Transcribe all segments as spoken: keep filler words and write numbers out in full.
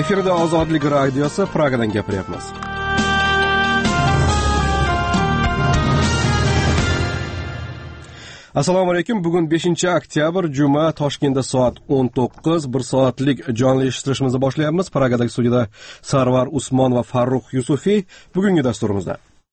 Efirda Ozodlik radiosi Pragadan gapiryapmiz. Assalomu alaykum. Bugun beshinchi oktyabr, juma, Toshkentda soat o'n to'qqiz, bir soatlik jonli eshittirishimizni boshlayapmiz. Pragadagi studiyada Sarvar Usmon va Farruh Yusufiy bugungi dasturimizda.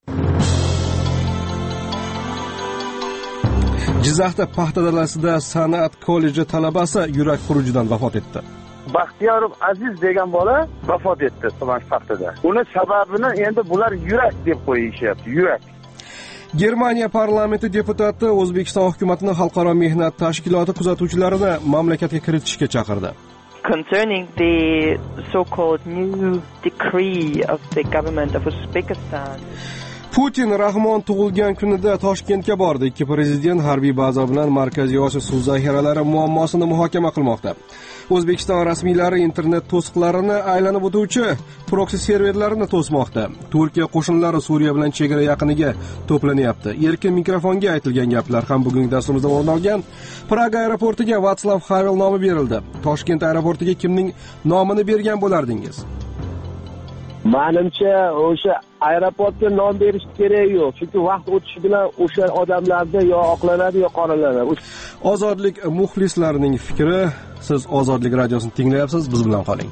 Jizzaxda paxta dalasida san'at kolleji talabasi yurak xurujidan vafot etdi. Baxtiyorov Aziz degan bola vafot etdi Toshkent paxtada. Uni sababini endi bular yurak deb qo'yishyapti, yurak. Germaniya parlamenti deputati O'zbekiston hukumatining xalqaro mehnat tashkiloti kuzatuvchilarini mamlakatga kiritishga chaqirdi. Concerning the so-called new decree of the government of Uzbekistan. Putin Rahmon tug'ilgan kunida Toshkentga bordi. Ikki prezident harbiy baza bilan Markaziy Osiyo suv zaxiralari muammosini muhokama qilmoqda. O'zbekiston rasmiylari internet to'siqlarini aylanib o'tuvchi proksi serverlarini to'smoqda. Turkiya qo'shinlari Suriya bilan chegara yaqiniga to'planyapti. Erkin mikrofonga aytilgan gaplar ham bugungi dasturimizda o'rin olgan. Praga aeroportiga Vatslav Havel nomi berildi. Toshkent aeroportiga kimning nomini bergan bo'lardingiz? Menimcha o'sha aeroportga nom berish kerak yo'q. Chunki vaqt o'tishi bilan o'sha odamlarda yo oqlanadi yo qoralanadi. Ozodlik muxlislarining fikri. Siz Ozodlik radiosini tinglayapsiz, biz bilan qoling.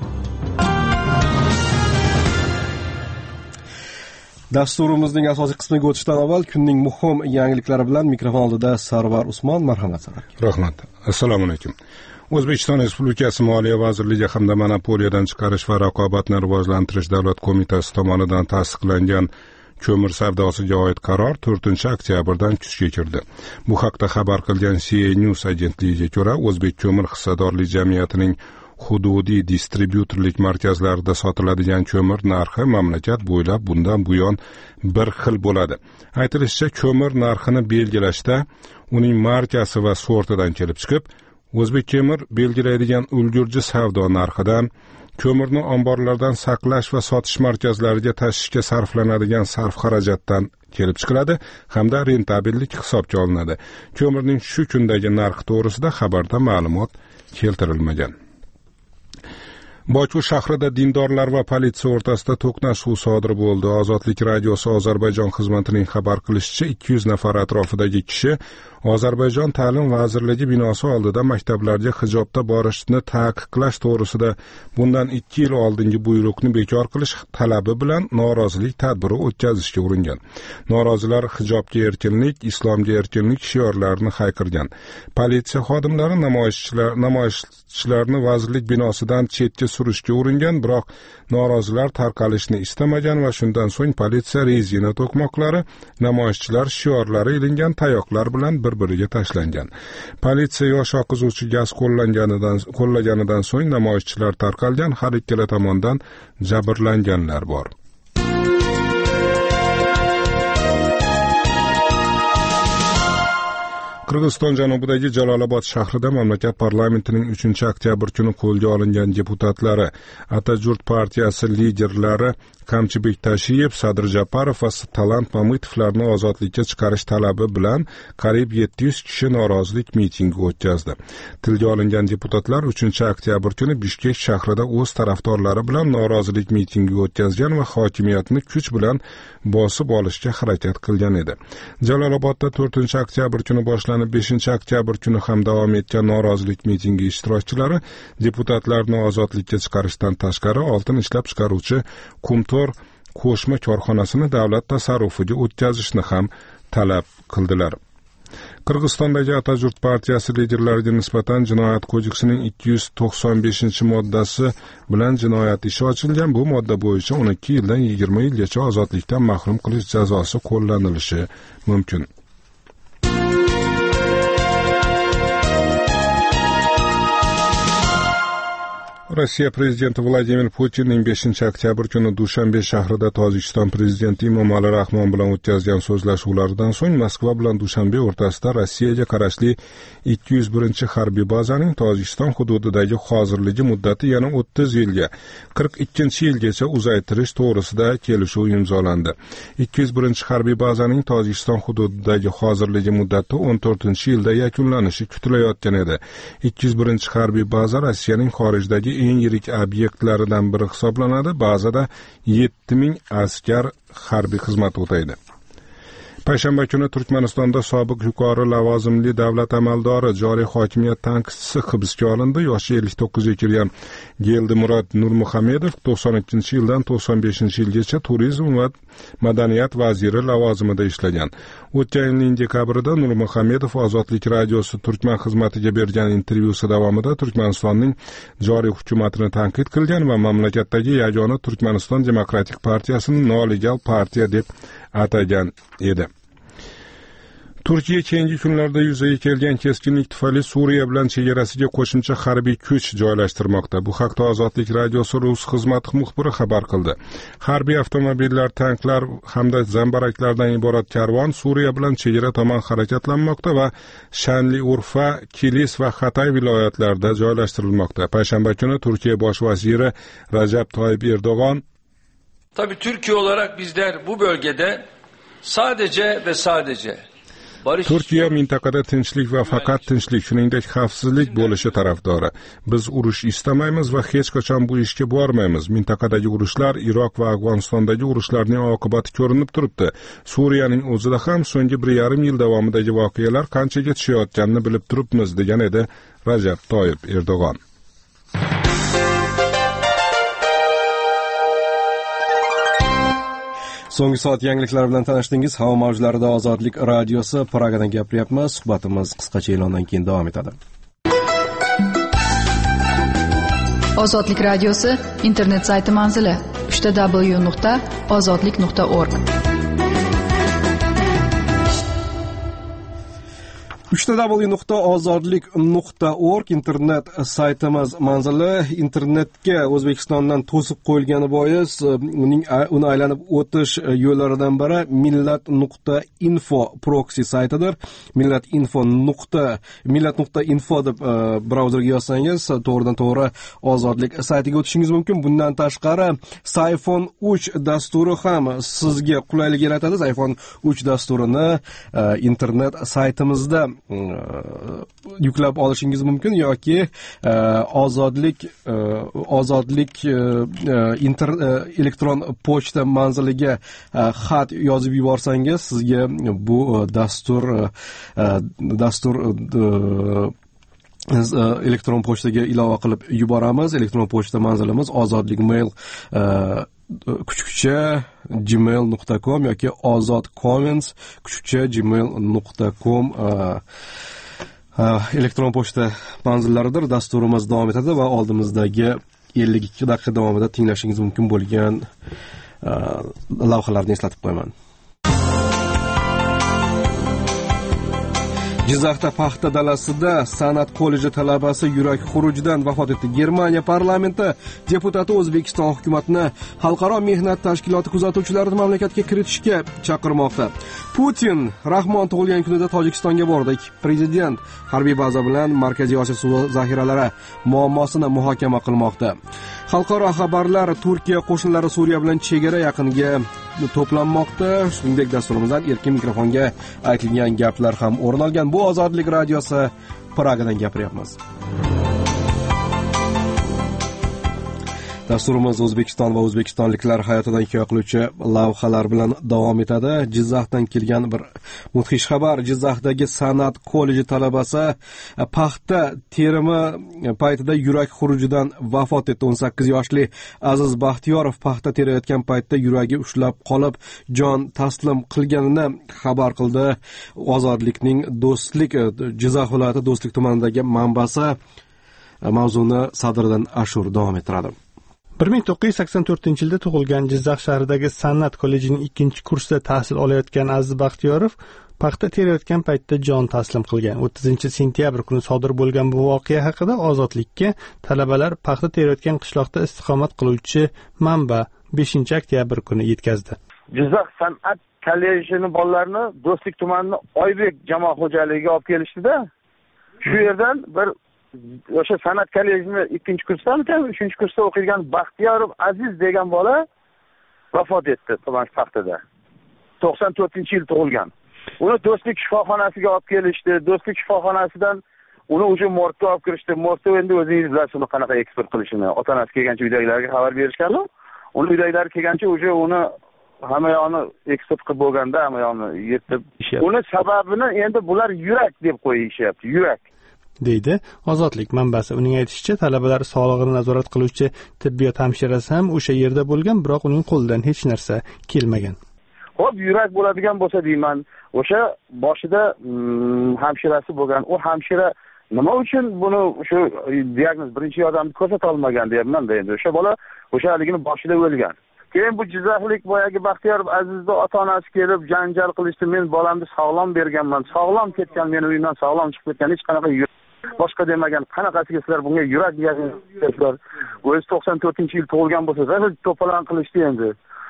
Dasturimizning asosiy qismiga o'tishdan avval kunning muhim yangiliklari bilan mikrofon oldida Sarvar Usmon, marhamat Sarvar. Rahmat. Assalomu alaykum. O'zbekiston Respublikasi Moliya vazirligi hamda monopoliyadan chiqarish va raqobatni rivojlantirish davlat qo'mitasi tomonidan tasdiqlangan ko'mir savdosiga oid qaror to'rtinchi oktyabrdan kuchga kirdi. Bu haqda xabar qilgan C A News agentligiga ko'ra, O'zbek ko'mir hissadorlik jamiyatining hududiy distribyutorlik markazlarida sotiladigan ko'mir narxi mamlakat bo'ylab bundan buyon bir xil bo'ladi. Aytilishicha, ko'mir narxini belgilashda uning markasi va sortidan kelib chiqib, O'zbek ko'mir belgilaydigan ulgurji savdo narxidan, ko'mirni omborlardan saqlash va sotish markazlariga tashishga sarflanadigan sarf xarajatdan kelib chiqiladi hamda rentabellik hisobga olinadi. Ko'mirning shu kundagi narxi to'g'risida xabarda ma'lumot keltirilmagan. Boku shahrida dindorlar va politsiya o'rtasida to'qnashuv sodir bo'ldi. Ozodlik radiosi Ozarbayjon xizmatining xabar qilishicha, ikki yuz nafar atrofidagi kishi Ozarbayjon ta'lim vazirligi binosi oldida maktablarga hijobda borishni taqiqlash to'g'risida bundan ikki yil oldingi buyruqni bekor qilish talabi bilan norozilik tadbiri o'tkazishga uringan. Norozilar hijobga erkinlik, islomga erkinlik shiorlarini hayqirgan. Politsiya xodimlari namoyishchilar namoyishchilarni vazirlik binosidan chetga surishga uringan, biroq norozilar tarqalishni istamagan va shundan so'ng politsiya rezina to'qmoqlari, namoyishchilar shiorlari ilingan tayoqlar bilan bir-biriga tashlangan. Politsiya yosh oqizuvchi gaz qo'llaganidan qo'llaganidan so'ng namoyishchilar tarqalgan, har ikkala tomondan jabrlanganlar bor. Qirg'iziston janubidagi Jalolobod shahrida mamlakat parlamentining uchinchi oktyabr kuni qo'lga olingan deputatlari, Atajurt partiyasi liderlari Kamchibek Tashiyev, Sadir Japarov va Talant Mamitovlarni ozodlikka chiqarish talabi bilan qariyb yetti yuz kishi norozilik mitingi o'tkazdi. Tilga olingan deputatlar uchinchi oktyabr kuni Bishkek shahrida o'z tarafdorlari bilan norozilik mitingi o'tkazgan va hokimiyatni kuch bilan bosib olishga harakat qilgan edi. Jalolobodda to'rtinchi oktyabr kuni boshlanib beshinchi oktyabr kuni ham davom etgan norozilik mitingi ishtirokchilari deputatlarni ozodlikka chiqarishdan tashqari oltin ishlab chiqaruvchi Qumtor qo'shma korxonasini davlat tasarrufiga o'tkazishni ham talab qildilar. Qirg'izistondagi Atajurt partiyasi liderlariga nisbatan Jinoyat kodeksining ikki yuz to'qson beshinchi moddasi bilan jinoyat ishi ochilgan. Bu modda bo'yicha o'n ikki yildan yigirma yilgacha ozodlikdan mahrum qilish jazosi qo'llanilishi mumkin. Rossiya prezidenti Vladimir Putinning beshinchi oktyabr kuni Dushanbe shahrida Tojikiston prezidenti Emomali Rahmon bilan o'tkazgan so'zlashuvlaridan so'ng Moskva bilan Dushanbe o'rtasida Rossiyaga qarashli ikki yuz birinchi harbiy bazaning Tojikiston hududidagi hozirligi muddati yana o'ttiz yilga, qirq ikkinchi yilgacha uzaytirish to'g'risida kelishuv imzolandi. ikki yuz birinchi harbiy bazaning Tojikiston hududidagi hozirligi muddati o'n to'rtinchi yilda yakunlanishi kutilayotgan edi. ikki yuz birinchi harbiy baza Rossiyaning xorijdagi eng yirik obyektlaridan biri hisoblanadi. Bazada yetti ming askar harbiy xizmat o'taydi. Payshanba kuni Turkmanistonda sobiq yuqori lavozimli davlat amaldori, joriy hokimiyat tanqidchisi hibsga olindi. Yoshi ellik to'qqizga kirgan Geldimurod Nurmuhamedov to'qson ikkinchi yildan to'qson beshinchi yilgacha turizm va madaniyat vaziri lavozimida ishlagan. O'tgan yilning dekabrida Nurmuhamedov Ozodlik radiosi Turkman xizmatiga bergan intervyusi davomida Turkmanistonning joriy hukumatini tanqid qilgan va mamlakatdagi yagona Turkmaniston Demokratik partiyasini nolegal partiya deb atagan edi. Turkiya keyingi kunlarda yuzaga kelgan keskinlik tufayli Suriya bilan chegarasiga qo'shimcha harbiy kuch joylashtirmoqda. Bu haqda Ozodlik radiosi Rus xizmati muxbiri xabar qildi. Harbiy avtomobillar, tanklar hamda zambaraklardan iborat karvon Suriya bilan chegara tomon harakatlanmoqda va Shanli-Urfa, Kilis va Hatay viloyatlarida joylashtirilmoqda. Payshanba kuni Turkiya bosh vaziri Rajab Tayyip Erdo'g'on, "Tabii Türkiye olarak bizler bu bölgede sadece ve sadece Turkiya mintaqada tinchlik va faqat tinchlik, shuningdek xavfsizlik bo'lishi tarafdori. Biz urush istamaymiz va hech qachon bu ishga bormaymiz. Mintaqadagi urushlar, Iroq va Afg'onistondagi urushlarning oqibati ko'rinib turibdi. Suriyaning o'zida ham so'nggi bir yarim yil davomidagi voqealar qanchaga tushayotganini bilib turibmiz", degan edi Rajab Tayyip Erdo'g'on. So'nggi soat yangiliklar bilan tanishdingiz. Havo mavjlarida Ozodlik radiosi Pragadan gapiryapmiz. Suhbatimiz qisqacha e'londan keyin davom etadi. Ozodlik radiosi internet sayti manzili w w w nuqta ozodlik nuqta org. w w w nuqta ozodlik nuqta org internet saytimiz manzili. Internetga O'zbekistondan to'siq qo'yilgani bois uning uni aylanib o'tish yo'llaridan biri millat nuqta info proxy saytidir. millat info nuqta millat nuqta info deb brauzerga yozsangiz to'g'ridan to'g'ri Ozodlik saytiga o'tishingiz mumkin. Bundan tashqari iPhone uch dasturi ham sizga qulaylik yaratadi. iPhone uch dasturini internet saytimizda yuklab olishingiz mumkin yoki ozodlik ozodlik inter elektron pochta manziliga xat yozib yuborsangiz sizga bu dastur dastur elektron pochtaga ilova qilib yuboramiz. Elektron pochta manzilimiz ozodlik mail kuchukcha gmail nuqta com yoki ozod comments kuchukcha gmail nuqta com elektron pochta manzillaridir. Dasturimiz davom etadi va oldimizdagi ellik ikki daqiqa davomida tinglashingiz mumkin bo'lgan lavhalarni eslatib qo'yaman. Jizzaxda paxta dalasida san'at kolleji talabasi yurak xurujidan vafot etdi. Germaniya parlamenti deputati O'zbekiston hukumatini xalqaro mehnat tashkiloti kuzatuvchilarini mamlakatga kiritishga chaqirmoqda. Putin Rahmon tug'ilgan kunida Tojikistonga bordi. Prezident harbiy baza bilan Markaziy Osiyo suv zaxiralari muammosini muhokama qilmoqda. Xalqaro xabarlar: Turkiya qo'shinlari Suriya bilan chegara yaqiniga to'planmoqda. Shuningdek, dasturimizdan erkin mikrofonga aytilgan gaplar ham o'rin olgan. Bu Ozodlik radiosi Pragadan gapiryapmiz. Dasturimiz O'zbekiston va o'zbekistonliklar hayotidan hikoya qiluvchi lavhalar bilan davom etadi. Jizzaxdan kelgan bir mudhish xabar. Jizzaxdagi san'at kolleji talabasi paxta terimi paytida yurak xurujidan vafot etdi. o'n sakkiz yoshli Aziz Baxtiyorov paxta terayotgan paytda yuragi ushlab qolib jon taslim qilganini xabar qildi. Ozodlikning Do'stlik Jizzax viloyati Do'stlik tumanidagi manbasi mavzuni sadridan Ashur davom ettiradi. bir ming to'qqiz yuz sakson to'rtinchi yilda tug'ilgan Jizzax shahridagi san'at kollejining ikkinchi kursida tahsil olayotgan Aziz Baxtiyorov paxta terayotgan paytda jon taslim qilgan. o'ttizinchi sentyabr kuni sodir bo'lgan bu voqea haqida Ozodlikka talabalar paxta terayotgan qishloqda istiqomat qiluvchi manba beshinchi oktyabr kuni yetkazdi. Jizzax san'at kollejini bolalarini Do'stlik tumanining Oybek jamoat xo'jaligiga olib kelishdi-da. Shu yerdan bir o'sha san'at kollejini ikkinchi kursdamikan, uchinchi kursda o'qiyotgan Baxtiyorov Aziz degan bola vafot etdi tuman paxtada. to'qson to'rtinchi yil tug'ilgan. Uni Do'stlik shifoxonasiga olib kelishdi. Do'stlik shifoxonasidan uni o'sha morgga olib kirishdi. Morgda endi o'zingiz bilasiz uni qanaqa eksport qilishini. Ota-onasi kelgancha uydagilarga xabar berishgan. Uni uydagilari kelgancha o'sha uni hamma yoqni eksport qilib bo'lganda hamma yoqni yetib. Uni sababini endi bular yurak deb qo'yishyapti. Yurak deydi Ozodlik manbasi. Uning aytishicha, talabalar sog'lig'ini nazorat qiluvchi tibbiyot hamshirasi ham o'sha yerda bo'lgan, biroq uning qo'lidan hech narsa kelmagan. Xo'p, yurak bo'ladigan bo'lsa deyman, o'sha boshida mm, hamshirasi bo'lgan, u hamshira nima uchun buni shu diagnoz birinchi yordamni ko'rsata olmagan deyapman-da endi. O'sha bola o'sha haligini boshida o'lgan. Keyin bu Jizzaxlik boyagi Baxtiyor Azizning ota-onasi kelib janjal qilishdi. Men bolamni sog'lom berganman, sog'lom ketgan, meni uyimdan sog'lom chiqib ketgan, hech qanaqa boshqa demagan. Qanaqasiga sizlar bunga yurak diagnoz o'zi to'qson to'rtinchi yil tug'ilgan bo'lsa, zaxir to'polon qilishdi endi.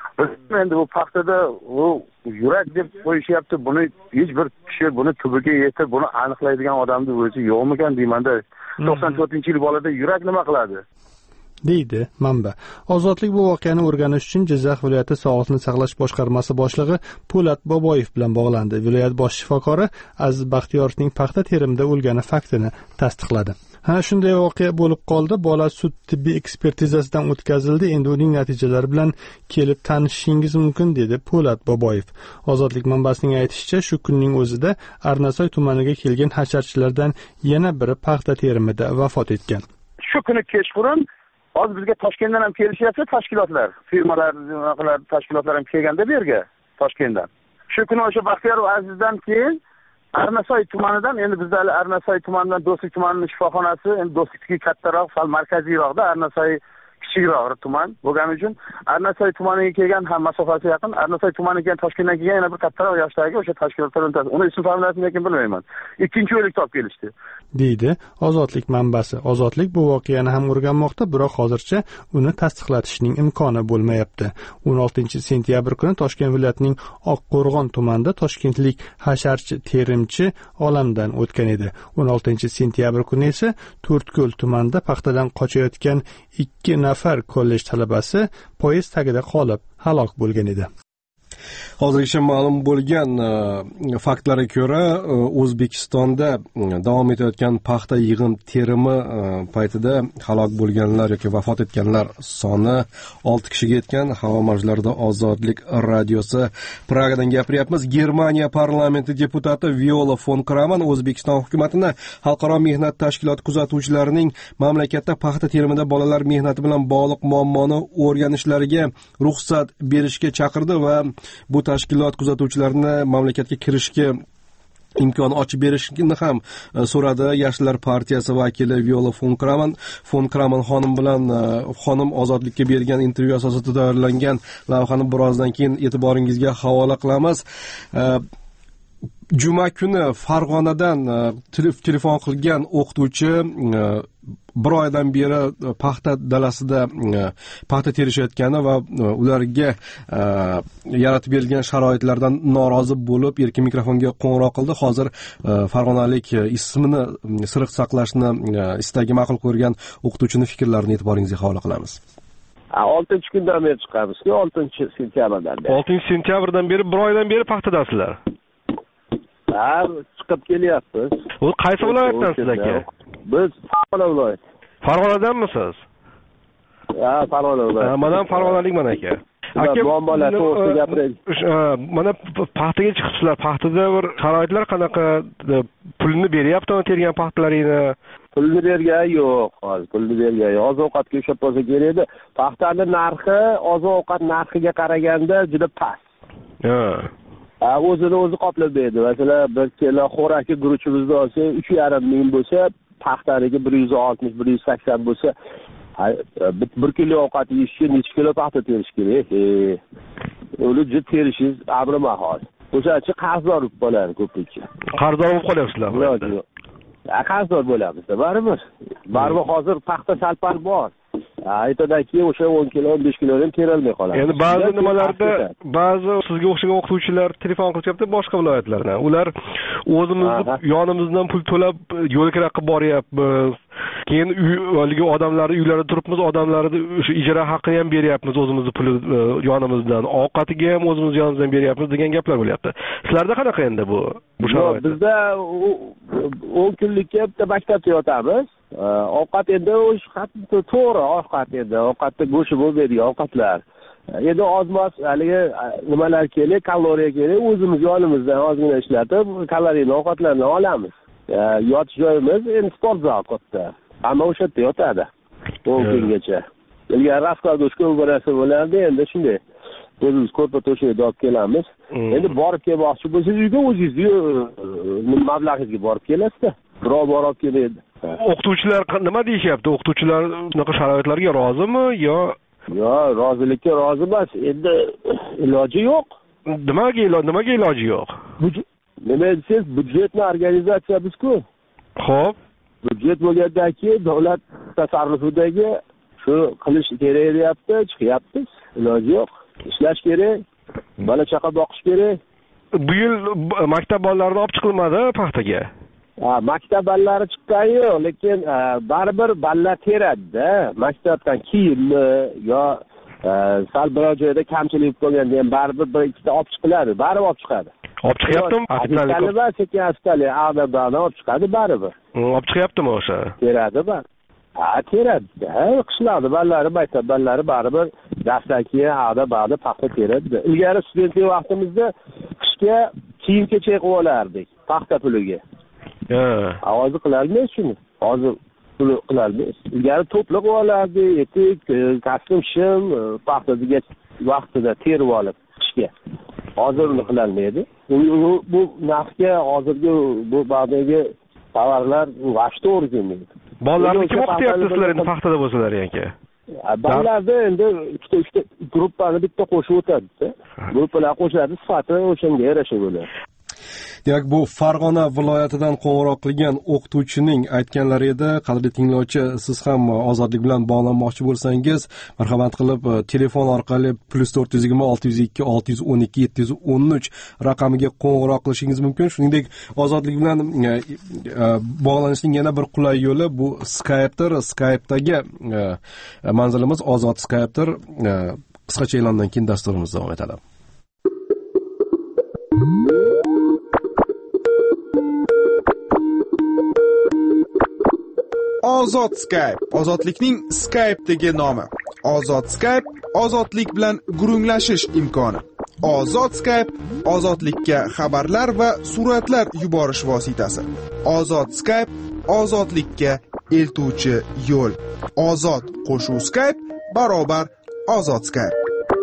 Endi bu paxtada u yurak deb qo'yishyapti. Buni hech bir kishi buni tubiga yetib, buni aniqlaydigan odamning o'zi yo'qmikan deymanda. to'qson to'rtinchi yil bolada yurak nima qiladi? deydi manba. Ozodlik bu voqeani o'rganish uchun Jizzax viloyati Sog'liqni saqlash boshqarmasi boshlig'i Po'lat Boboyev bilan bog'landi. Viloyat bosh shifokori Aziz Baxtiyorovning paxta terimida o'lgani faktini tasdiqladi. Ha, shunday voqea bo'lib qoldi. Bola sud tibbiy ekspertizasidan o'tkazildi. Endi uning natijalari bilan kelib tanishishingiz mumkin, dedi Po'lat Boboyev. Ozodlik manbasining aytishicha, shu kunning o'zida Arnasoy tumaniga kelgan hasharchilardan yana biri paxta terimida vafot etgan. Shu kuni kechqurun hozir bizga Toshkentdan ham kelishyapti tashkilotlar, firmalar, tashkilotlar ham kelganda bu yerga Toshkentdan. Shu kuni o'sha Baxtiyorov Azizdan keyin Arnasoy tumanidan, endi bizda Arnasoy tumanidan Do'stlik tumanining shifoxonasi, endi Do'stlikdagi kattaroq, sal markaziyroqda, Arnasoy kichikroq tuman bo'lgani uchun Arnasoy tumaniga kelgan ham masofasi yaqin. Arnasoy tumaniga kelgan Toshkentdan kelgan yana bir kattaroq yoshdagi o'sha tashkilotlar o'ntasi. Uni ism familiyasini lekin bilmayman. Ikkinchi o'lik topib kelishdi, deydi Ozodlik manbasi. Ozodlik bu voqeani ham o'rganmoqda, biroq hozircha uni tasdiqlatishning imkoni bo'lmayapti. o'n oltinchi sentyabr kuni Toshkent viloyatining Oqqo'rg'on tumanida toshkentlik hasharchi terimchi olamdan o'tgan edi. o'n oltinchi sentyabr kuni esa To'rtko'l tumanida paxtadan qochayotgan ikki nafar kollej talabasi poyezd tagida qolib halok bo'lgan edi. Hozirgacha ma'lum bo'lgan faktlarga ko'ra, O'zbekistonda davom etayotgan paxta yig'im terimi paytida halok bo'lganlar yoki vafot etganlar soni olti kishiga yetgan. Havo mavjlarida Ozodlik radiosi Pragadan gapiryapmiz. Germaniya parlamenti deputati Viola fon Kraman O'zbekiston hukumatini xalqaro mehnat tashkiloti kuzatuvchilarining mamlakatda paxta terimida bolalar mehnati bilan bog'liq muammoni o'rganishlariga ruxsat berishga chaqirdi va bu tashkilot kuzatuvchilarini mamlakatga kirishga imkon ochib berishni ham so'radi. Yoshlar partiyasi vakili Viola fon Kraman fon Kraman xonim bilan xonim Ozodlikka bergan intervyu asosida tayyorlangan lavhani birozdan keyin e'tiboringizga havola qilamiz. Juma kuni Farg'onadan telefon qilgan o'qituvchi bir oydan beri paxta dalasida paxta terishayotgani va ularga yaratib berilgan sharoitlardan norozi bo'lib erkin mikrofonga qo'ng'iroq qildi. Hozir farg'onalik ismini sir saqlashni istagi ma'qul ko'rgan o'qituvchining fikrlarini e'tiboringizga havola qilamiz. oltinchi kundan beri chiqamiz-ku, oltinchi sentyabrdan beri. oltinchi sentyabrdan beri bir oydan beri paxtadasizlar. Ha, chiqib kelyapmiz. U qaysi viloyatdansizlar aka? Biz Farg'ona viloyati. Farg'onadanmisiz? Ha, Farg'ona viloyati. Men ham farg'onalikman aka. Aka, muammolar to'g'risida gapiraylik. Mana paxtaga chiqibsizlar. Paxtada bir sharoitlar qanaqa? Pulni beryaptimi tergan paxtalaringni? Pulni bergan yo'q, hozir pulni bergan yo'q. Oziq-ovqatga o'xshab bo'lsa kerak edi. Paxtaning narxi oziq-ovqat narxiga qaraganda juda past. Ha. Ha, o'zini o'zi qoplab berdi. Masalan, bir kilo xo'raki guruchimizni olsa uch yarim ming bo'lsa, paxtaniki bir yuz oltmish bir yuz sakson bo'lsa, bir kilo ovqat yeyishga necha kilo paxta terish kerak? Uni juda terishingiz amri mahol. O'shachi qarzdor bo'lib qoladi ko'pincha. Qarzdor bo'lib qolyapsizlarmi? Ha, qarzdor bo'lamiz-da, baribir. Baribir hozir paxta salpar bor. Aytadan keyin o'sha o'n kilo o'n besh kilodan terolmay qoladi. Endi ba'zi nimalarda ba'zi sizga o'xshagan o'qituvchilar telefon qilyapti boshqa viloyatlardan. Ular o'zimizni yonimizdan pul to'lab yo'lkira qilib boryapmiz. keyin haligi odamlarni uylarida turibmiz, odamlarni o'sha ijara haqqini ham beryapmiz, o'zimizni puli yonimizdan, ovqatiga ham o'zimiz yonimizdan beryapmiz degan gaplar bo'lyapti. Sizlarda qanaqa endi bu bu sharoit? Bizda o'n kunlikka bitta maktabda yotamiz. Ovqat endi o'sha to'g'ri ovqat endi, ovqatda go'shi bo'lmaydigan ovqatlar. Endi ozmos haligi nimalar kerak, kaloriya kerak, o'zimiz yonimizdan ozgina ishlatib, kaloriyali ovqatlarni olamiz. Yotish joyimiz endi sport zal katta. Hamma o'sha yerda yotadi. o'n kungacha. Ilgari raskladovka bir narsa bo'lardi, endi shunday. O'zimiz ko'rpa to'shakda olib kelamiz. Endi borib kelmoqchi bo'lsangiz, uyga o'zingizni mablag'ingizga borib kelasiz-da. Birov borib keladi. O'qituvchilar nima deyishyapti? O'qituvchilar shunaqa sharoitlarga rozimi yo Yo, rozilikka rozi emas. Endi iloji yo'q. Nimaga iloji, nimaga iloji yo'q? Nima desiz, byudjetni organizatsiyamiz-ku. Xo'p, byudjet bo'lgandan keyin davlat tasarrufidagi shu qilish kerak deyapti, chiqyapmiz. Iloji yo'q. Ishlash kerak, bola chaqa boqish kerak. Bu yil maktab bolalarini olib chiqilmadi paxtaga. Ha, maktab ballari chiqqan yo'q, lekin baribir ballar teradi-da. Maktabdan kiyimmi yo sal biror joyda kamchilik bo'lganda ham baribir bir ikkita olib chiqiladi, baribir olib chiqadi. Olib chiqyaptimi? Ofitsiallar sekin astali a'dadan olib chiqadi baribir. Olib chiqyaptimi o'sha? Teradi bar. Ha, teradi. Qishloqda ballari, maktab ballari baribir darsdan keyin a'da ba'da paxta teradi. Ilgari studentlik vaqtimizda qishga kiyim-kechak qilib olardik, paxta puliga. Ha, hozir qilarmiz shuni. Hozir pul qilarmiz. Ilgari to'pliq olardi, etik, kostyum, shim, paxtaga vaqtida terib olib qishga. Hozir uni qilarmaydi. Bu narxga hozirgi bu ba'dagi tovarlar vaqt to'g'ri kelmaydi. Bolalarni kim o'qityapti sizlar endi paxtada bo'lsalar aka? Bolalarda endi ikkita uchta gruppani bitta qo'shib o'tadi-da. Gruppalar qo'shadi, sifati o'shanga yarasha bo'ladi. Demak, bu Farg'ona viloyatidan qo'ng'iroq qilgan o'qituvchining aytganlari edi. Qadrli tinglovchi, siz ham ozodlik bilan bog'lanmoqchi bo'lsangiz, marhamat qilib telefon orqali plus to'rt yuz yigirma olti yuz ikki olti yuz o'n ikki yetti yuz o'n uch raqamiga qo'ng'iroq qilishingiz mumkin. Shuningdek, ozodlik bilan bog'lanishning yana bir qulay yo'li bu Skype'dir. Skype'dagi manzilimiz Ozod Skype'dir. Qisqacha e'londan keyin dasturimiz davom etadi. Ozod Skype, ozodlikning Skype'dagi nomi. Ozod Skype, ozodlik bilan gurunglashish imkoni. Ozod Skype, ozodlikka xabarlar va suratlar yuborish vositasi. Ozod Skype, ozodlikka eltuvchi yo'l. Ozod qo'shuv Skype barobar Ozod Skype.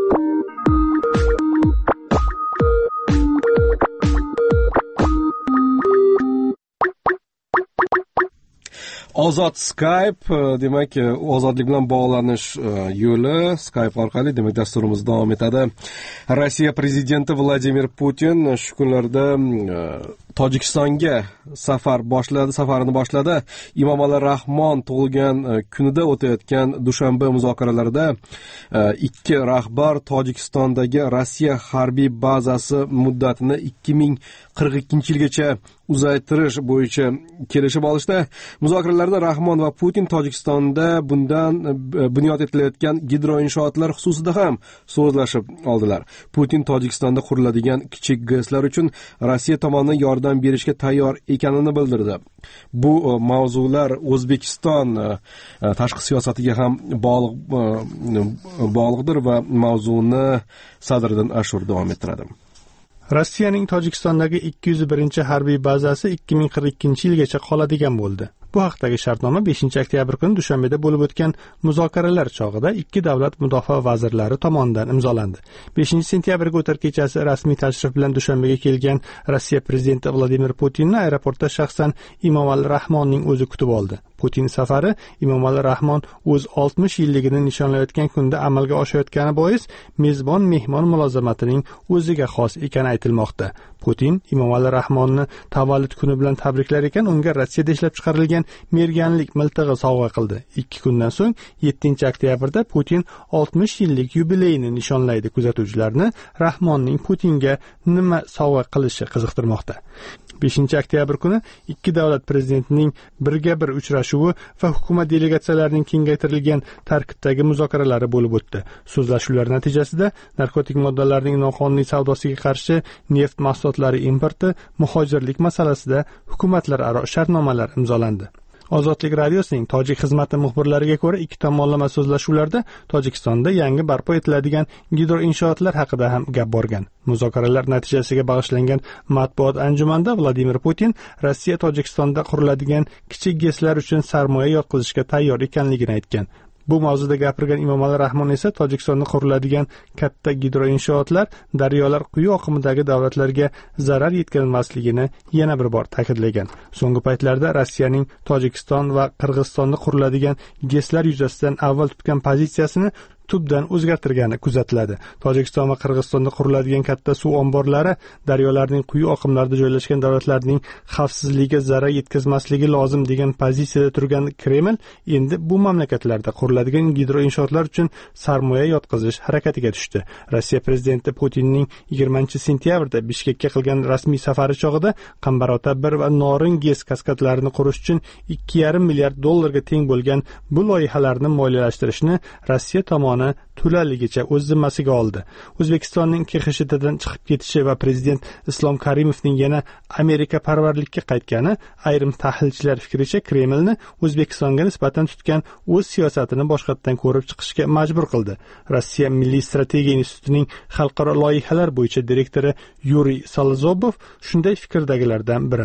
Ozod Skype, demak, ozodlik bilan bog'lanish yo'li Skype orqali, demak, dasturimiz davom etadi. Rossiya prezidenti Vladimir Putin shu kunlarda Tojikistonga safar boshladi, safarini boshladi. Emomali Rahmon tug'ilgan kunida o'tayotgan Dushanba muzokaralarida ikki rahbar Tojikistondagi Rossiya harbiy bazasi muddatini ikki ming qirq ikkinchi yilgacha uzaytirish bo'yicha kelishib olishdi. Muzokaralarda Rahmon va Putin Tojikistonda bundan bunyod etilayotgan gidroinshootlar xususida ham so'zlashib oldilar. Putin Tojikistonda quriladigan kichik GESlar uchun Rossiya tomonidan yordam berishga tayyor ekanini bildirdi. Bu mavzular O'zbekiston tashqi siyosatiga ham bog'liq bog'liqdir va mavzuni Sadriddin Ashur davom ettiradi. Rossiyaning Tojikistondagi ikki yuz birinchi harbiy bazasi ikki ming qirq ikkinchi yilgacha qoladigan bo'ldi. Bu haqdagi shartnoma beshinchi oktyabr kuni Dushanbeda bo'lib o'tgan muzokaralar chog'ida ikki davlat mudofaa vazirlari tomonidan imzolandi. beshinchi sentyabrga o'tar kechasi rasmiy tashrif bilan Dushanbega kelgan Rossiya prezidenti Vladimir Putinni aeroportda shaxsan Emomali Rahmonning o'zi kutib oldi. Putin safari Emomali Rahmon o'z oltmish yilligini nishonlayotgan kunda amalga oshayotgani bois mezbon mehmon mulozamatining o'ziga xos ekani aytilmoqda. Putin Emomali Rahmonni tavallud kuni bilan tabriklar ekan, unga Rossiyada ishlab chiqarilgan merganlik miltig'i sovg'a qildi. ikki kundan so'ng yettinchi oktyabrda Putin oltmish yillik yubileyini nishonlaydi. Kuzatuvchilarni Rahmonning Putinga nima sovg'a qilishi qiziqtirmoqda. beshinchi oktyabr kuni ikki davlat prezidentining birga bir uchrashuvi va hukumat delegatsiyalarining kengaytirilgan tarkibdagi muzokaralari bo'lib o'tdi. So'zlashuvlar natijasida narkotik moddalarning noqonuniy savdosiga qarshi neft mahsulotlari importi, muhojirlik masalasida hukumatlararo shartnomalar imzolandi. Ozodlik radiosining tojik xizmati muxbirlariga ko'ra, ikki tomonlama so'zlashuvlarda Tojikistonda yangi barpo etiladigan gidroinshootlar haqida ham gap borgan. Muzokaralar natijasiga bag'ishlangan matbuot anjumanda Vladimir Putin Rossiya Tojikistonda quriladigan kichik GESlar uchun sarmoya yotqizishga tayyor ekanligini aytgan. Bu mavzuda gapirgan Emomali Rahmon esa Tojikistonda quriladigan katta gidroinshootlar daryolar quyi oqimidagi davlatlarga zarar yetkazmasligini yana bir bor ta'kidlagan. So'nggi paytlarda Rossiyaning Tojikiston va Qirg'izistonda quriladigan GESlar yuzasidan avval tutgan pozitsiyasini tubdan o'zgartirgani kuzatiladi. Tojikiston va Qirg'izistonda quriladigan katta suv omborlari daryolarning quyi oqimlarida joylashgan davlatlarning xavfsizligiga zarar yetkazmasligi lozim degan pozitsiyada turgan Kreml endi bu mamlakatlarda quriladigan gidroinshootlar uchun sarmoya yotqizish harakatiga tushdi. Rossiya prezidenti Putinning yigirmanchi sentyabrda Bishkekka qilgan rasmiy safari chog'ida Qambarota bir va Norin GES kaskadlarini qurish uchun ikki yarim milliard dollarga teng bo'lgan bu loyihalarni moliyalashtirishni Rossiya tomoni to'laligicha o'z zimmasiga oldi. O'zbekistonning K X S H dan chiqib ketishi va prezident Islom Karimovning yana Amerika parvarlikka qaytgani ayrim tahlilchilar fikricha Kremlni O'zbekistonga nisbatan tutgan o'z siyosatini boshqatdan ko'rib chiqishga majbur qildi. Rossiya Milliy strategiya institutining xalqaro loyihalar bo'yicha direktori Yuriy Solozobov shunday fikrdagilardan biri.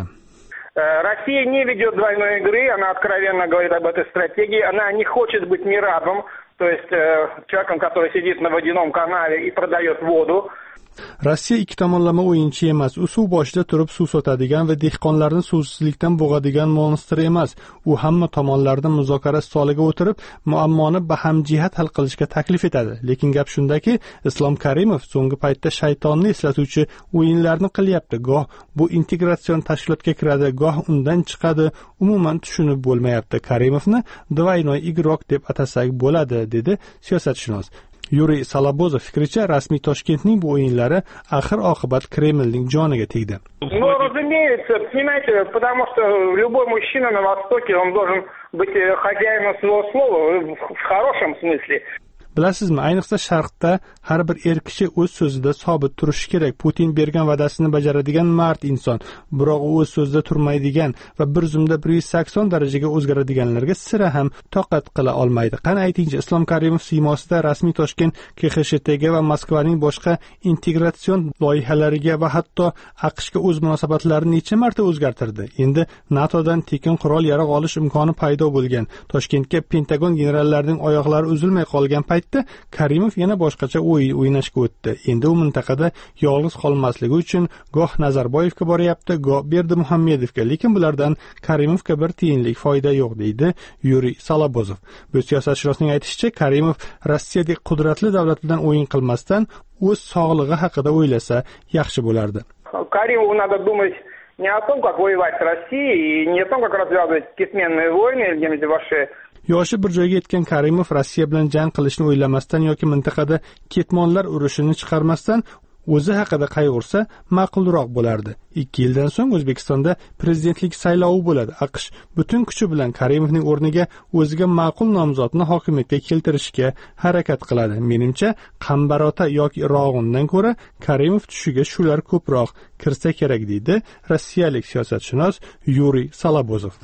Россия не ведет двойной игры, она откровенно говорит об этой стратегии, она не хочет быть мирабом, то есть э, человеком, который сидит на водяном канале и продает воду. Rossiya ikki tomonlama o'yinchi emas. U suv boshida turib suv sotadigan va dehqonlarni suvsizlikdan bo'g'adigan monster emas. U hamma tomonlarni muzokara stoliga o'tirib, muammoni bahamjihat hal qilishga taklif etadi. Lekin gap shundaki, Islom Karimov so'nggi paytda shaytonni eslatuvchi o'yinlarni qilyapti. Goh bu integratsion tashkilotga kiradi, goh undan chiqadi. Umuman tushunib bo'lmayapti. Karimovni двойной игрок deb atasak bo'ladi, dedi siyosatshunos. Yuriy Solobozov fikricha, rasmiy Toshkentning bu o'yinlari axir oqibat Kremlning joniga tegdi. Ну, разумеется, понимаете, потому что любой мужчина на Востоке, он должен быть хозяином своего слова, в хорошем смысле. Bilasizmi, ayniqsa sharqda har bir er kishi o'z so'zida sobit turishi kerak. Putin bergan va'dasini bajaradigan mard inson, biroq u o'z so'zida turmaydigan va bir zumda bir yuz sakson darajaga o'zgaradiganlarga sira ham toqat qila olmaydi. Qani aytingchi, Islom Karimov siymosida rasmiy Toshkent K X S H ga va Moskvaning boshqa integratsion loyihalariga va hatto AQShga o'z munosabatlarini necha marta o'zgartirdi. Endi NATOdan tekin qurol yarog' olish imkoni paydo bo'lgan. Toshkentga Pentagon generallarining oyoqlari uzilmay qolgan payt Karimov yana boshqacha o'yin o'ynashga o'tdi. Endi u mintaqada yolg'iz qolmasligi uchun goh Nazarboyevga boryapti, goh Berdimuhammedovga, lekin bulardan Karimovga bir tiyinlik foyda yo'q, deydi Yuriy Solobozov. Bu siyosatshunosning aytishicha, Karimov Rossiyadek qudratli davlat bilan o'yin qilmasdan o'z sog'lig'i haqida o'ylasa yaxshi bo'lardi. Karimov надо думать не о том, как воевать с Россией, и не о том, как развязывать кисменные войны где-нибудь в Аше. Yoshi bir joyga yetgan Karimov Rossiya bilan jang qilishni o'ylamasdan yoki mintaqada ketmonlar urushini chiqarmasdan o'zi haqida qayg'ursa ma'qulroq bo'lardi. ikki yildan so'ng O'zbekistonda prezidentlik saylovi bo'ladi. AQSh butun kuchi bilan Karimovning o'rniga o'ziga ma'qul nomzodni hokimiyatga keltirishga harakat qiladi. Menimcha, Qambarota yoki Rog'undan ko'ra Karimov tushiga shular ko'proq kirsa kerak, deydi rossiyalik siyosatshunos Yuriy Solobozov.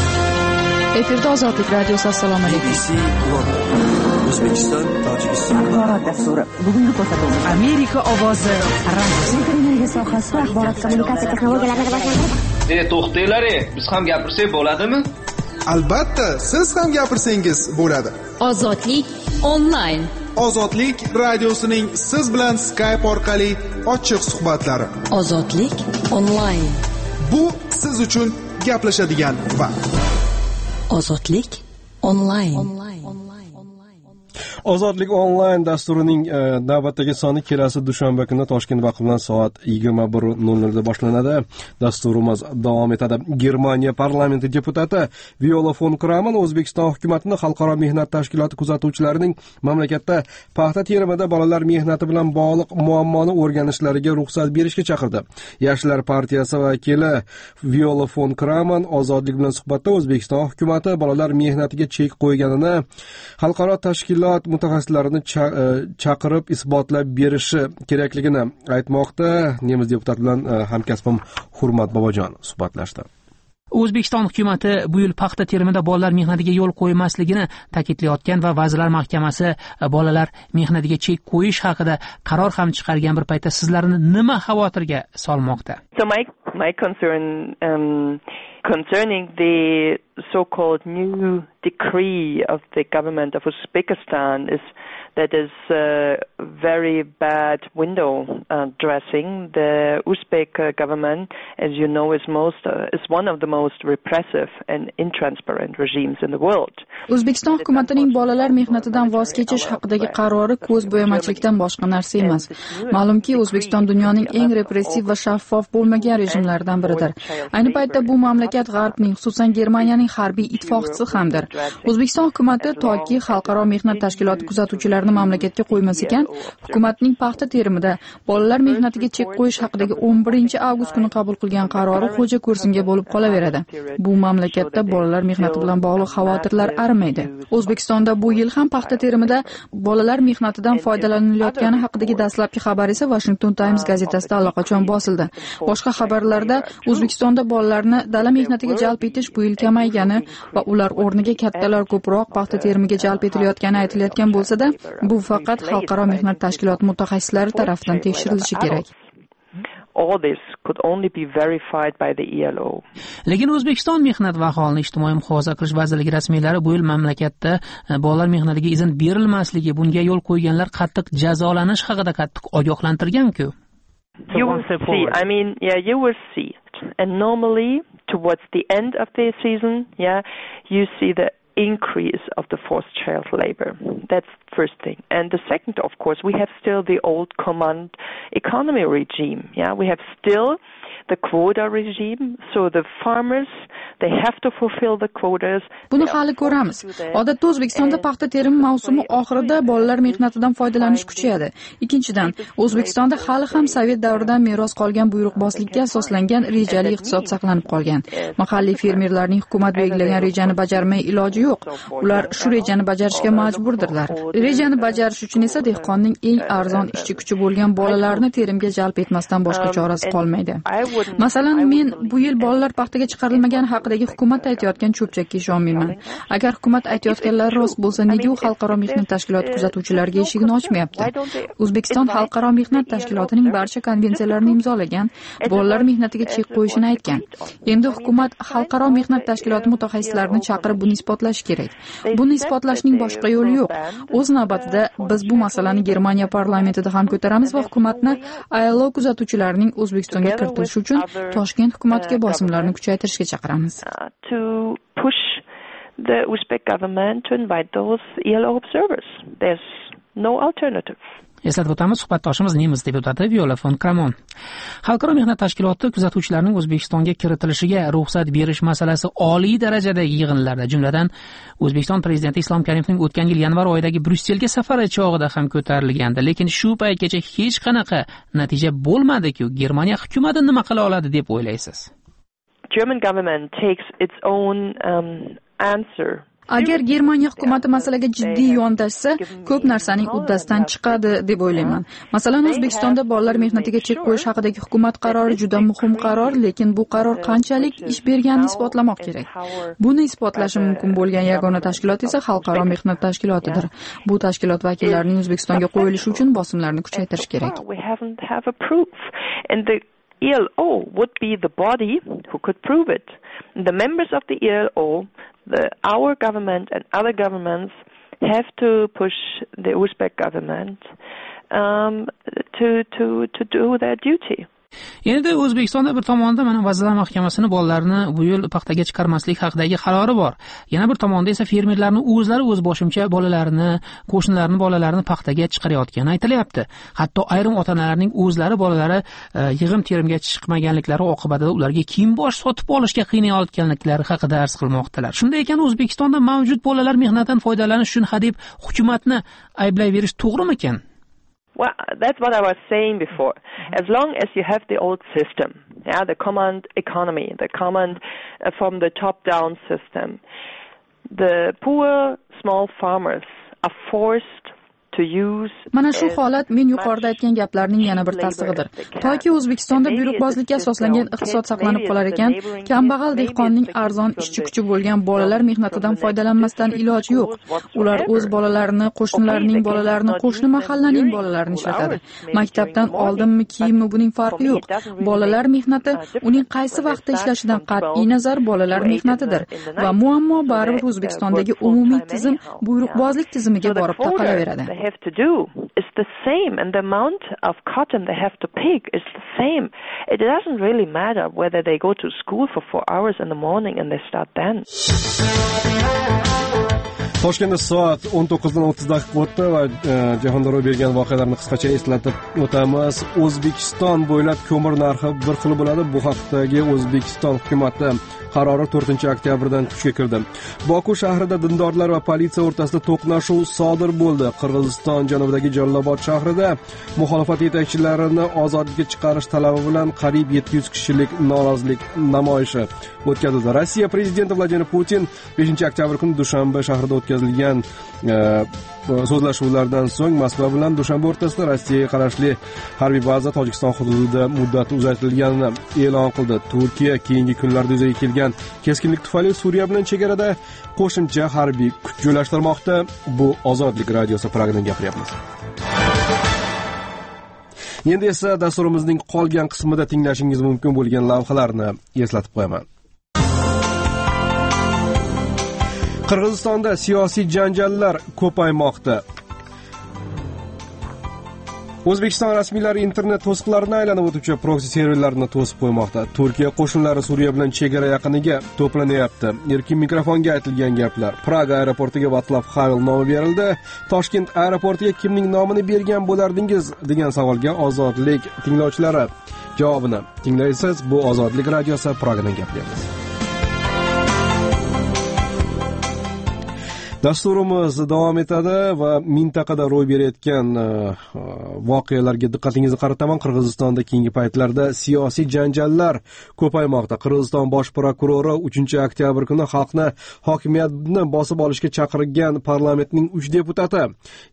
Efirda Ozodlik radiosi. Assalomu alaykum. O'zbekiston, Tojikiston axborot dasturi. Bugungi ko'rsatuv Amerika ovozi radiosi. Energiya sohasida axborot kommunikatsiya texnologiyalari rivojlanadi. E, to'xtanglar, biz ham gapirsak bo'ladimi? Albatta, siz ham gapirsangiz bo'ladi. Ozodlik onlayn. Ozodlik radiosining siz bilan Skype orqali ochiq suhbatlari. Ozodlik onlayn. Bu siz uchun gaplashadigan vaqt. Ozodlik onlayn. Ozodlik onlayn dasturining navbatdagi soni kelasi dushanba kuni Toshkent vaqti bilan soat yigirma bir nol nolda boshlanadi. Dasturimiz davom etadi. Germaniya parlamenti deputati Viola von Kramon O'zbekiston hukumatini xalqaro mehnat tashkiloti kuzatuvchilarining mamlakatda paxta terimida bolalar mehnati bilan bog'liq muammoni o'rganishlariga ruxsat berishga chaqirdi. Yoshlar partiyasi vakili Viola von Kramon Ozodlik bilan suhbatda O'zbekiston hukumati bolalar mehnatiga chek qo'yganini, xalqaro tashkilot mutaxassislarini chaqirib isbotlab berishi kerakligini aytmoqda. Nemis deputat bilan hamkasbim Hurmat Bobojon suhbatlashdi. O'zbekiston hukumatı bu yil paxta terimida bolalar mehnatiga yo'l qo'ymasligini ta'kidlayotgan va Vazirlar Mahkamasi bolalar mehnatiga chek qo'yish haqida qaror ham chiqargan bir paytda sizlarni nima xavotirga solmoqda? So my my concern um, concerning the so-called new decree of the government of Uzbekistan is that is uh, very bad window uh, dressing. The Uzbek uh, government, as you know, is most uh, is one of the most repressive and intransparent regimes in the world. O'zbekiston hukumatining bolalar mehnatidan voz kechish haqidagi qarori ko'z bo'yamachilikdan boshqa narsa emas. Ma'lumki, O'zbekiston dunyoning eng repressiv va shaffof bo'lmagan rejimlaridan biridir. Ayni paytda bu mamlakat G'arbning, xususan Germaniyaning harbiy ittifoqchisi hamdir. O'zbekiston hukumati toki xalqaro mehnat tashkiloti kuzatuvchilarini mamlakatga qo'ymas ekan, hukumatning paxta terimida bolalar mehnatiga chek qo'yish haqidagi o'n birinchi avgust kuni qabul qilgan qarori xo'ja ko'rsinga bo'lib qolaveradi. Bu mamlakatda bolalar mehnati bilan bog'liq xavotirlar arimaydi. O'zbekistonda bu yil ham paxta terimida bolalar mehnatidan foydalanilayotgani haqidagi dastlabki xabar esa Washington Times gazetasida allaqachon bosildi. Boshqa xabarlarda O'zbekistonda bolalarni dala mehnatiga jalb etish bu yil kamaygani va ular o'rniga kattalar ko'proq paxta terimiga jalb etilayotgani aytilayotgan bo'lsa-da, bu faqat xalqaro mehnat tashkiloti mutaxassislari tomonidan tekshirilishi kerak. All this could only be verified by the E L O. Lekin O'zbekiston Mehnat va aholini ijtimoiy muhofaza qilish vazirligi rasmiylari bu yil mamlakatda bolalar mehnatiga izn berilmasligi, bunga yo'l qo'yganlar qattiq jazolanish haqida qattiq ogohlantirgan-ku. You will see. I mean, yeah, you will see. And normally, towards the end of the season, yeah, you see the increase of the forced child labor. That's first thing. And the second, of course, we have still the old command economy regime. Yeah, we have still the quota regime. So the farmers, they have to fulfill the quotas. Buni hali ko'ramiz. Odatda O'zbekistonda paxta terimi mavsumi oxirida bolalar mehnatidan foydalanish kuchayadi. Ikkinchidan, O'zbekistonda hali ham Sovet davridan meros qolgan buyruqbozlikka asoslangan rejali iqtisod saqlanib qolgan. Mahalliy fermerlarning hukumat belgilagan rejani bajarmay iloji yo'q. Ular shu rejani bajarishga majburdirlar. Rejani bajarish uchun esa dehqonning eng arzon ishchi kuchi bo'lgan bolalarni terimga jalb etmasdan boshqa chorasi qolmaydi. Masalan, men bu yil bolalar paxtaga chiqarilmagani haqidagi hukumat aytayotgan cho'pchakka ishonmayman. Agar hukumat aytayotganlari rost bo'lsa, nega u xalqaro mehnat tashkiloti kuzatuvchilariga eshigini ochmayapti? O'zbekiston xalqaro mehnat tashkilotining barcha konvensiyalarini imzolagan, bolalar mehnatiga chek qo'yishini aytgan. Endi hukumat xalqaro mehnat tashkiloti mutaxassislarini chaqirib buni isbotlashi kerak. Buni isbotlashning boshqa yo'li yo'q. O'z navbatida biz bu masalani Germaniya parlamentida ham ko'taramiz va hukumatni I L O kuzatuvchilarining O'zbekistonga kiritilishi uchun Toshkent hukumatiga bosimlarni kuchaytirishga chaqiramiz. To push the Uzbek government to invite those E L O observers. There's no alternative. Eslatib o'tamiz, suhbatdoshimiz nemis deputati Viola von Kramon. Xalqaro mehnat tashkiloti kuzatuvchilarining O'zbekistonga kiritilishiga ruxsat berish masalasi oliy darajadagi yig'inlarda, jumladan O'zbekiston prezidenti Islom Karimovning o'tgan yil yanvar oyidagi Bryusselga safari chog'ida ham ko'tarilgandi, lekin shu paytgacha hech qanaqa natija bo'lmadi-ku. Germaniya hukumati nima qila oladi deb o'ylaysiz? German government takes its own um, answer. Agar Germaniya hukumati masalaga jiddiy yondashsa, ko'p narsaning uddasidan chiqadi deb o'ylayman. Masalan, O'zbekistonda bolalar mehnatiga chek qo'yish haqidagi hukumat qarori juda muhim qaror, lekin bu qaror qanchalik ish berganini isbotlamoq kerak. Buni isbotlashi mumkin bo'lgan yagona tashkilot esa xalqaro mehnat tashkilotidir. Bu tashkilot vakillarining O'zbekistonga qo'yilishi uchun bosimlarni kuchaytirish kerak. E L O would be the body who could prove it. The members of the E L O, the, our government and other governments have to push the Uzbek government um, to, to, to do their duty. Endi O'zbekistonda bir tomonda mana Vazirlar Mahkamasini bolalarni bu yil paxtaga chiqarmaslik haqidagi qarori bor. Yana bir tomonda esa fermerlarning o'zlari o'z boshimcha bolalarini, qo'shnilarini bolalarini paxtaga chiqarayotgani aytilyapti. Hatto ayrim ota-onalarning o'zlari bolalari yig'im-terimga chiqmaganliklari oqibatida ularga kiyim-bosh sotib olishga qiynayotganliklari haqida arz qilmoqdalar. Shunday ekan O'zbekistonda mavjud bolalar mehnatdan foydalanish uchun hadeb hukumatni ayblayverish to'g'rimikan? Well, that's what I was saying before. As long as you have the old system, yeah, the command economy, the command uh, from the top-down system, the poor small farmers are forced to use. Mana shu holat men yuqorida aytgan gaplarning yana bir tasdig'idir. Toki O'zbekistonda buyruqbozlikka asoslangan iqtisod saqlanib qolar ekan, kambag'al dehqonning arzon ishchi kuchi bo'lgan bolalar mehnatidan foydalanmasdan iloj yo'q. Ular o'z bolalarini, qo'shnilarining bolalarini, qo'shni mahallaning bolalarini ishlatadi. Maktabdan oldinmi, keyinmi buning farqi yo'q. Bolalar mehnati uning qaysi vaqtda ishlashidan qat'iy nazar bolalar mehnatidir va muammo baribir O'zbekistondagi umumiy tizim buyruqbozlik tizimiga borib taqalaveradi. Have to do is the same, and the amount of cotton they have to pick is the same. It doesn't really matter whether they go to school for four hours in the morning and they start then. Toshkentda soat o'n to'qqizdan o'ttiz daqiqa o'tdi va jahonda ro'y bergan voqealarni qisqacha eslatib o'tamiz. O'zbekiston bo'ylab ko'mir narxi bir xil bo'ladi. Bu haqdagi O'zbekiston hukumati qarori to'rtinchi oktyabrdan kuchga kirdi. Boku shahrida dindorlar va politsiya o'rtasida to'qnashuv sodir bo'ldi. Qirg'iziston janubidagi Jallobod shahrida muxolifat yetakchilarini ozodlikka chiqarish talabi bilan qariyb yetti yuz kishilik norozilik namoyishi o'tkazildi. Rossiya prezidenti Vladimir Putin beshinchi oktyabr kuni Dushanbe shahrida o'tkazilgan so'zlashuvlardan so'ng Moskva bilan Dushanbe o'rtasida Rossiyaga qarashli harbiy baza Tojikiston hududida muddati uzaytirilganini e'lon qildi. Turkiya keyingi kunlarda yuzaga kelgan keskinlik tufayli Suriya bilan chegarada qo'shimcha harbiy kuch joylashtirmoqda. Bu Ozodlik radiosi programmasidan gapiryapmiz. Endi esa dasturimizning qolgan qismida tinglashingiz mumkin bo'lgan lavhalarni eslatib qo'yaman. Qirg'izistonda siyosiy janjallar ko'paymoqda. O'zbekiston rasmiylari internet to'siqlarini aylanib o'tuvchi proksi serverlarni to'sib qo'ymoqda. Turkiya qo'shinlari Suriya bilan chegara yaqiniga to'planyapti. Erkin mikrofonga aytilgan gaplar. Praga aeroportiga Václav Havel nomi berildi. Toshkent aeroportiga kimning nomini bergan bo'lardingiz degan savolga Ozodlik tinglovchilari javobini tinglaysiz. Bu Ozodlik radiosi Pragadan gapiryapmiz. Dasturimiz davom etadi va mintaqada ro'y berayotgan voqealarga diqqatingizni qarataman. Qirg'izistonda keyingi paytlarda siyosiy janjallar ko'paymoqda. Qirg'iziston bosh prokurori uchinchi oktyabr kuni xalqni hokimiyatni bosib olishga chaqirgan parlamentning uch deputati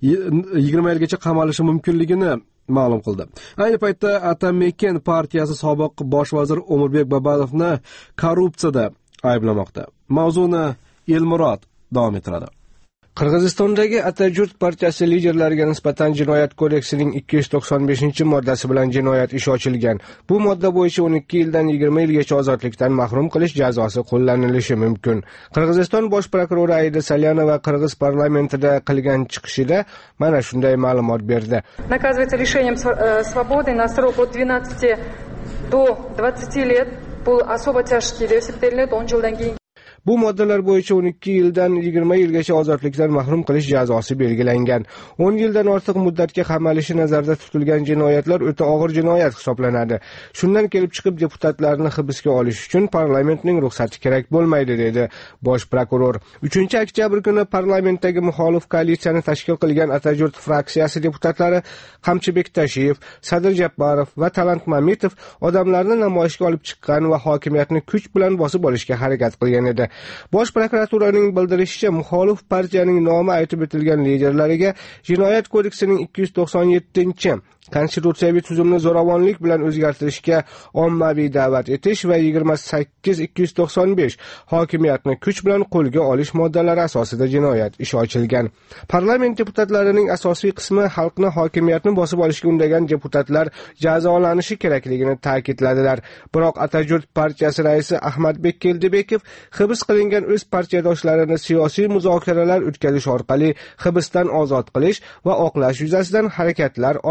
yigirma yilgacha qamalishi mumkinligini ma'lum qildi. Ayni paytda Atameken partiyasi sobiq bosh vazir O'mirbek Babalovni korrupsiyada ayblamoqda. Mavzuni Elmurod davom ettiradi. Qirg'izistondagi Atajurt partiyasi liderlariga nisbatan Jinoyat kodeksining ikki yuz to'qson beshinchi moddasi bilan jinoyat ishi ochilgan. Bu modda bo'yicha o'n ikki yildan yigirma yilgacha ozodlikdan mahrum qilish jazosi qo'llanilishi mumkin. Qirg'iziston bosh prokurori Aida Salyanova Qirg'iz parlamentida qilgan chiqishida mana shunday ma'lumot berdi. Наказывается лишением свободы на срок от двенадцати до двадцати лет. Bu особо тяжкий deb hisoblanadi o'n yildan keyin. Bu moddalar bo'yicha o'n ikki yildan yigirma yilgacha ozodlikdan mahrum qilish jazosi belgilangan. o'n yildan ortiq muddatga qamalishi nazarda tutilgan jinoyatlar o'ta og'ir jinoyat hisoblanadi. Shundan kelib chiqib deputatlarni hibsga olish uchun parlamentning ruxsati kerak bo'lmaydi dedi bosh prokuror. uchinchi oktyabr kuni parlamentdagi muxolif koalitsiyani tashkil qilgan Atajurt fraksiyasi deputatlari Qamchibek Tashiyev, Sadir Jabbarov va Talant Mamitov odamlarni namoyishga olib chiqqan va hokimiyatni kuch bilan bosib olishga harakat qilgan edi. Bosh prokuraturaning bildirishicha, muxolif partiyaning nomi aytib o'tilgan liderlariga Jinoyat kodeksining ikki yuz to'qson yettinchi konstitutsiyaviy tuzumni zo'ravonlik bilan o'zgartirishga ommaviy da'vat etish va yigirma sakkiz ikki yuz to'qson besh hokimiyatni kuch bilan qo'lga olish moddalari asosida jinoyat ishi ochilgan. Parlament deputatlarining asosiy qismi xalqni hokimiyatni bosib olishga undagan deputatlar jazolanishi kerakligini ta'kidladilar. Biroq Atajurt partiyasi raisi Ahmadbek Keldibekov hibs qilingan o'z partiyadoshlarini siyosiy muzokaralar o'tkazish orqali hibsdan ozod qilish va oqlash yuzasidan harakatlar olib borilishi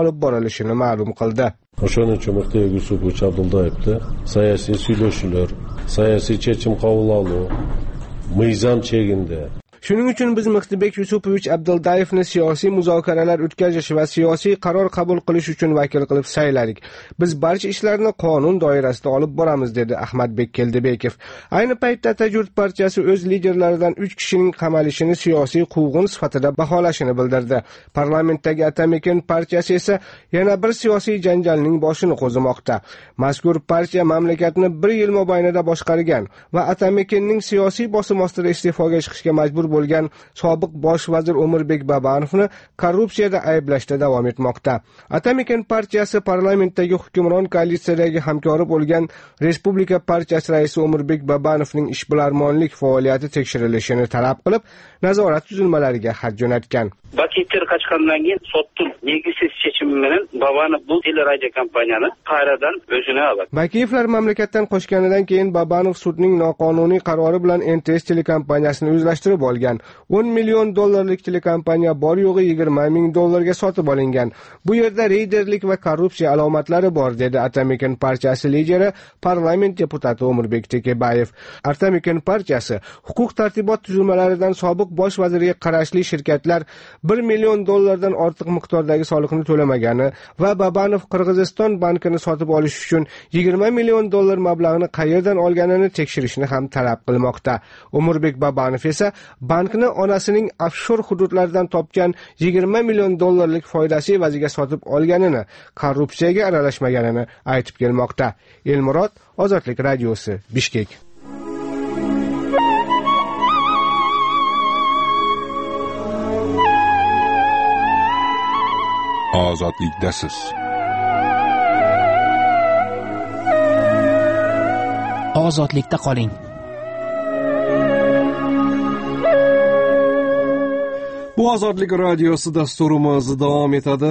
qilishini ma'lum qildi. O'shaning uchun Muxtor Yusupovich Abdullayevda siyosiy suylashuvlar, siyosiy chechim qabul oluv, mizon chegindi. Shuning uchun biz Muxtibek Yusupovich Abdullayevni siyosiy muzokaralar o'tkazish va siyosiy qaror qabul qilish uchun vakil qilib sayladik. Biz barcha ishlarni qonun doirasida olib boramiz, dedi Ahmadbek Keldibekov. Ayni paytda Tajurt partiyasi o'z liderlaridan uch kishining qamalishini siyosiy quvg'in sifatida baholashini bildirdi. Parlamentdagi Atamikin partiyasi esa yana bir siyosiy janjalning boshini qo'zimoqda. Mazkur partiya mamlakatni bir yil mobaynida boshqargan va Atamikinning siyosiy bosim ostida iste'foga chiqishga majbur bo'lgan sobiq bosh vazir O'mirbek Babanovni korrupsiyada ayblashda davom etmoqda. Atamikin partiyasi parlamentdagi hukmron koalitsiyadagi hamkori bo'lgan Respublika partiyasi raisi O'mirbek Babanovning ishbilarmonlik faoliyati tekshirilishini talab qilib, nazorat tuzilmalariga xat jo'natgan. Bakiter qaçqandan keyin sotning negisiz chechimi bilan Babanov bu teleradio kompaniyani qayradan o'zini oladi. Bakiyevlar mamlakatdan qochganidan keyin Babanov sudning noqonuniy qarori bilan N T S telekompaniyasini o'zlashtirib olgan. o'n million dollarlik telekompaniya bor yo'g'i yigirma ming dollarga sotib olingan. Bu yerda reyderlik va korrupsiya alomatlari bor, dedi Atamikin partiyasi lideri, parlament deputati O'mirbek Tekebayev. Atamikin partiyasi huquq tartibot tuzilmalaridan sobiq bosh vazirga qarashli shirkatlar bir million dollardan ortiq miqdordagi soliqni to'lamagani va Babanov Qirg'iziston bankini sotib olish uchun yigirma million dollar mablag'ni qayerdan olganini tekshirishni ham talab qilmoqda. O'mirbek Babanov esa bankni onasining offshor hududlardan topgan yigirma million dollarlik foydasi evaziga sotib olganini, korrupsiyaga aralashmaganini aytib kelmoqda. Elmurod, Ozodlik radiosi, Bishkek. Ozodlikdasiz. Ozodlikda qoling. Bu Ozodlik radiosi dasturimiz davom etadi.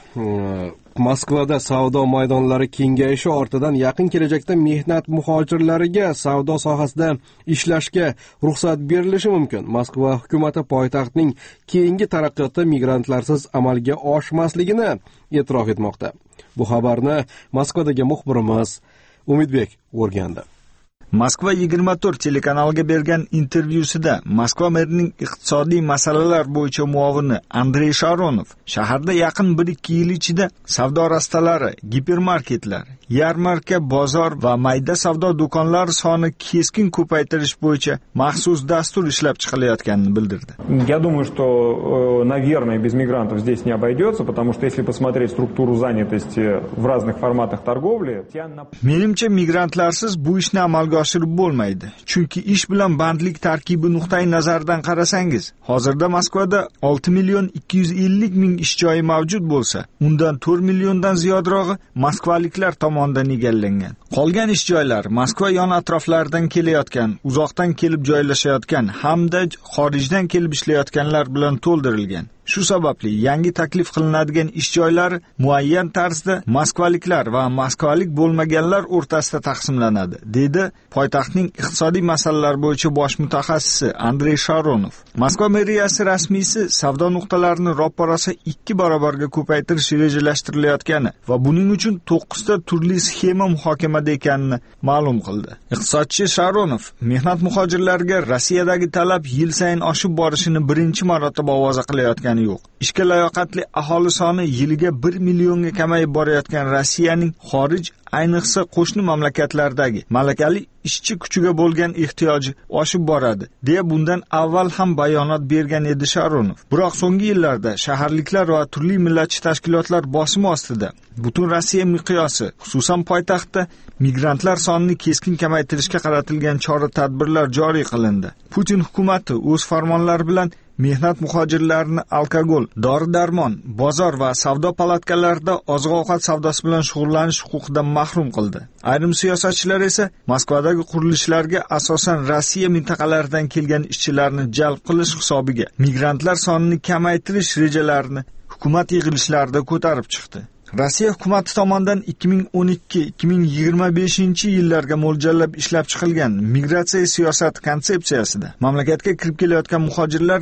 Moskvada savdo maydonlari kengayishi ortidan yaqin kelajakda mehnat muhojirlariga savdo sohasida ishlashga ruxsat berilishi mumkin. Moskva hukumati poytaxtning keyingi taraqqiyoti migrantlarsiz amalga oshmasligini e'tirof etmoqda. Bu xabarni Moskvadagi muxbirimiz Umidbek o'rgandi. Moskva yigirma to'rt telekanaliga bergan intervyusida Moskva merining iqtisodiy masalalar bo'yicha muavini Andrey Sharonov shaharda yaqin bir ikki yil ichida savdo rastalari, gipermarketlar, yarmarka, bozor va mayda savdo do'konlari soni keskin ko'paytirish bo'yicha maxsus dastur ishlab chiqilayotganini bildirdi. Я думаю, что, наверное, без мигрантов здесь не обойдется, потому что если посмотреть структуру занятости в разных форматах торговли, menimcha migrantlarsiz bu ishni amalga oshirib bo'lmaydi. Chunki ish bilan bandlik tarkibi nuqtai nazaridan qarasangiz, hozirda Moskvada olti million ikki yuz ellik ming ish joyi mavjud bo'lsa, undan to'rt milliondan ziyodrog'i moskvaliklar tomonidan egallangan. Qolgan ish joylari Moskva yon atroflaridan kelayotgan, uzoqdan kelib joylashayotgan hamda xorijdan kelib ishlayotganlar bilan to'ldirilgan. Shu sababli yangi taklif qilinadigan ish joylari muayyan tarzda moskvaliklar va moskvalik bo'lmaganlar o'rtasida taqsimlanadi, dedi poytaxtning iqtisodiy masalalar bo'yicha bosh mutaxassisi Andrey Sharonov. Moskva meriyasi rasmiysi savdo nuqtalarini ro'parasi ikki barobarga ko'paytirish rejalashtirilayotgani va buning uchun to'qqizta turli sxema muhokamada ekanini ma'lum qildi. Iqtisodchi Sharonov mehnat muhojirlariga Rossiyadagi talab yil sayin oshib borishini birinchi marotaba ovoza qilayotgan yo'q. Ishga layoqatli aholi soni yiliga bir millionga kamayib borayotgan Rossiyaning xorij, ayniqsa qo'shni mamlakatlardagi malakali ishchi kuchiga bo'lgan ehtiyoji oshib boradi, deya bundan avval ham bayonot bergan edi Sharonov. Biroq so'nggi yillarda shaharliklar va turli millatchi tashkilotlar bosimi ostida butun Rossiya miqyosi, xususan poytaxtda migrantlar sonini keskin kamaytirishga qaratilgan chora-tadbirlar joriy qilindi. Putin hukumati o'z farmonlari bilan mehnat muhojirlarini alkogol, dori-darmon, bozor va savdo palatkalarida oziq-ovqat savdosi bilan shug'ullanish huquqidan mahrum qildi. Ayrim siyosatchilar esa Moskvadagi qurilishlarga asosan Rossiya mintaqalaridan kelgan ishchilarni jalb qilish hisobiga migrantlar sonini kamaytirish rejalarini hukumat yig'ilishlarida ko'tarib chiqdi. Rossiya hukumati tomonidan ikki ming o'n ikki ikki ming yigirma beshinchi yillarga mo'ljallab ishlab chiqilgan migratsiya siyosati konsepsiyasida mamlakatga kirib kelayotgan muhojirlarga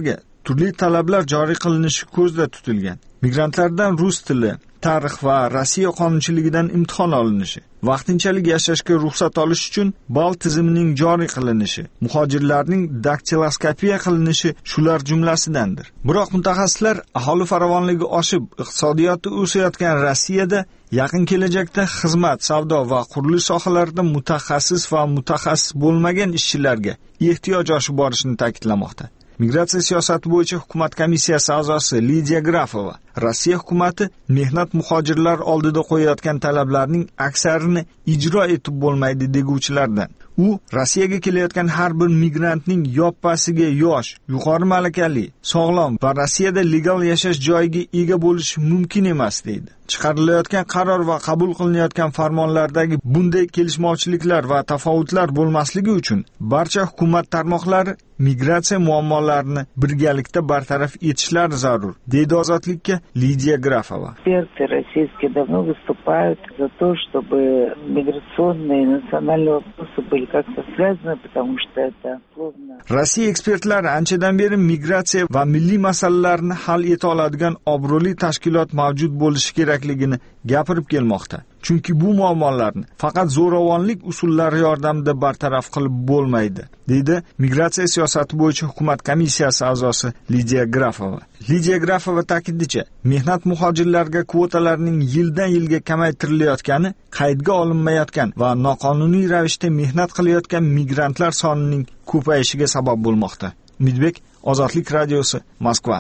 turli talablar joriy qilinishi ko'zda tutilgan. Migrantlardan rus tili, tarix va Rossiya qonunchiligidan imtihon olinishi, vaqtinchalik yashashga ruxsat olish uchun ball tizimining joriy qilinishi, muhojirlarning daktiloskopiya qilinishi shular jumlasidandir. Biroq mutaxassislar aholi farovonligi oshib, iqtisodiyoti o'sayotgan Rossiyada yaqin kelajakda xizmat, savdo va qurilish sohalarida mutaxassis va mutaxassis bo'lmagan ishchilarga ehtiyoj oshib borishini ta'kidlamoqda. Migratsiya siyosati bo'yicha hukumat komissiyasi a'zosi Lidiya Grafova Rossiya hukumati mehnat muhojirlar oldida qo'yayotgan talablarning aksarini ijro etib bo'lmaydi deguvchilardan. U Rossiyaga kelayotgan har bir migrantning yoppasiga yosh, yuqori malakali, sog'lom va Rossiyada legal yashash joyiga ega bo'lishi mumkin emas deydi. Chiqarilayotgan qaror va qabul qilinayotgan farmonlardagi bunday kelishmovchiliklar va tafovutlar bo'lmasligi uchun barcha hukumat tarmoqlari migratsiya muammolarini birgalikda bartaraf etishlari zarur, deydi Ozodlikka Lidiya Grafova. Эксперты российские давно выступают за то, чтобы миграционные и национальные вопросы были как-то связаны, потому что это словно... Rossiya ekspertlari anchadan beri migratsiya va milliy masalalarni hal eta oladigan obro'li tashkilot mavjud bo'lishi kerakligini gapirib kelmoqda. Chunki bu muammolarni faqat zo'ravonlik usullari yordamida bartaraf qilib bo'lmaydi, deydi migratsiya siyosati bo'yicha hukumat komissiyasi a'zosi Lidiya Grafova. Lidiya Grafova ta'kidlashi, mehnat muhojirlarga kvotalarning yildan yilga kamaytirilayotgani, qaydga olinmayotgan va noqonuniy ravishda mehnat qilayotgan migrantlar sonining ko'payishiga sabab bo'lmoqda. Umidbek, Ozodlik radiosi, Moskva.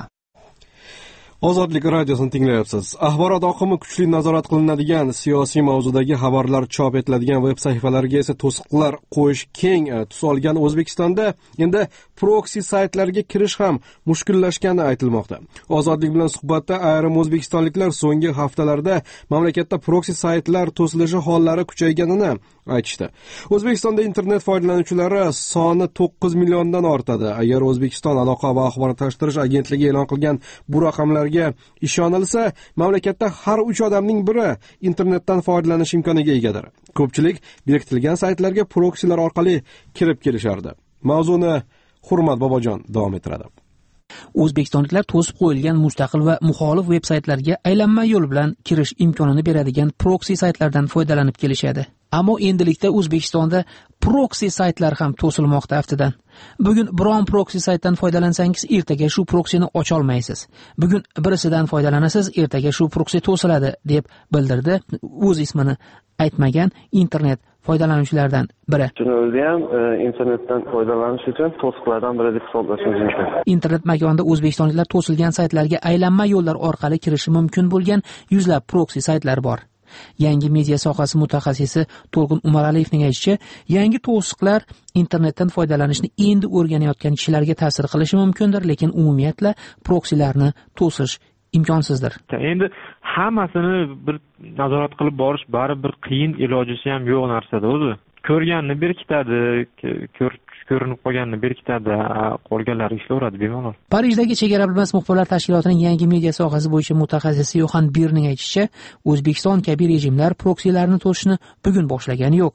Ozodlik radiosini tinglayapsiz. Axborot oqimi kuchli nazorat qilinadigan siyosiy mavzudagi xabarlar chop etiladigan veb sahifalarga esa to'siqlar qo'yish keng tus olgan O'zbekistonda endi proksi saytlarga kirish ham mushkullashgani aytilmoqda. Ozodlik bilan suhbatda ayrim o'zbekistonliklar so'nggi haftalarda mamlakatda proksi saytlar to'silishi hollari kuchayganini aytishdi. O'zbekistonda internet foydalanuvchilari soni to'qqiz milliondan ortadi. Agar O'zbekiston aloqa va axborot tashtirish agentligi e'lon qilgan bu raqamlarga ishonilsa, mamlakatda har uch odamning biri internetdan foydalanish imkoniga egadir. Ko'pchilik berkitilgan saytlarga proksilar orqali kirib kelishardi. Mavzuni Hurmat Bobojon davom ettiradi. O'zbekistonliklar to'sib qo'yilgan mustaqil va muxolif veb-saytlarga aylanma yo'l bilan kirish imkonini beradigan proksi saytlardan foydalanib kelishadi. Ammo endilikda O'zbekistonda proksi saytlar ham to'silmoqda aftidan. Bugun biron proksi saytdan foydalansangiz, ertaga shu proksini ocha olmaysiz. Bugun birisidan foydalanasiz, ertaga shu proksi to'siladi, deb bildirdi o'z ismini aytmagan internet foydalanuvchilardan biri. Shuni o'zi ham internetdan foydalanish uchun to'siqlardan biri deb hisoblashimiz mumkin. Internet makonida o'zbekistonliklar to'silgan saytlarga aylanma yo'llar orqali kirishi mumkin bo'lgan yuzlab proksi saytlar bor. Yangi media sohasi mutaxassisi To'lqin Umaraliyevning aytishicha, yangi to'siqlar internetdan foydalanishni endi o'rganayotgan kishilarga ta'sir qilishi mumkindir, lekin umumiyatla proksilarni to'sish imkonsizdir. Endi hammasini bir nazorat qilib borish baribir qiyin, ilojisi ham yo'q narsada o'zi. Ko'rganni berkitadi, ko'rinib qolganini berkitadi, qolganlari ishlayveradi bemalol. Parijdagi Chegara bilmas muxbirlar tashkilotining yangi media sohasi bo'yicha mutaxassisi Yohan Birning aytishicha, O'zbekiston kabi rejimlar proksilarni to'sishni bugun boshlagani yo'q.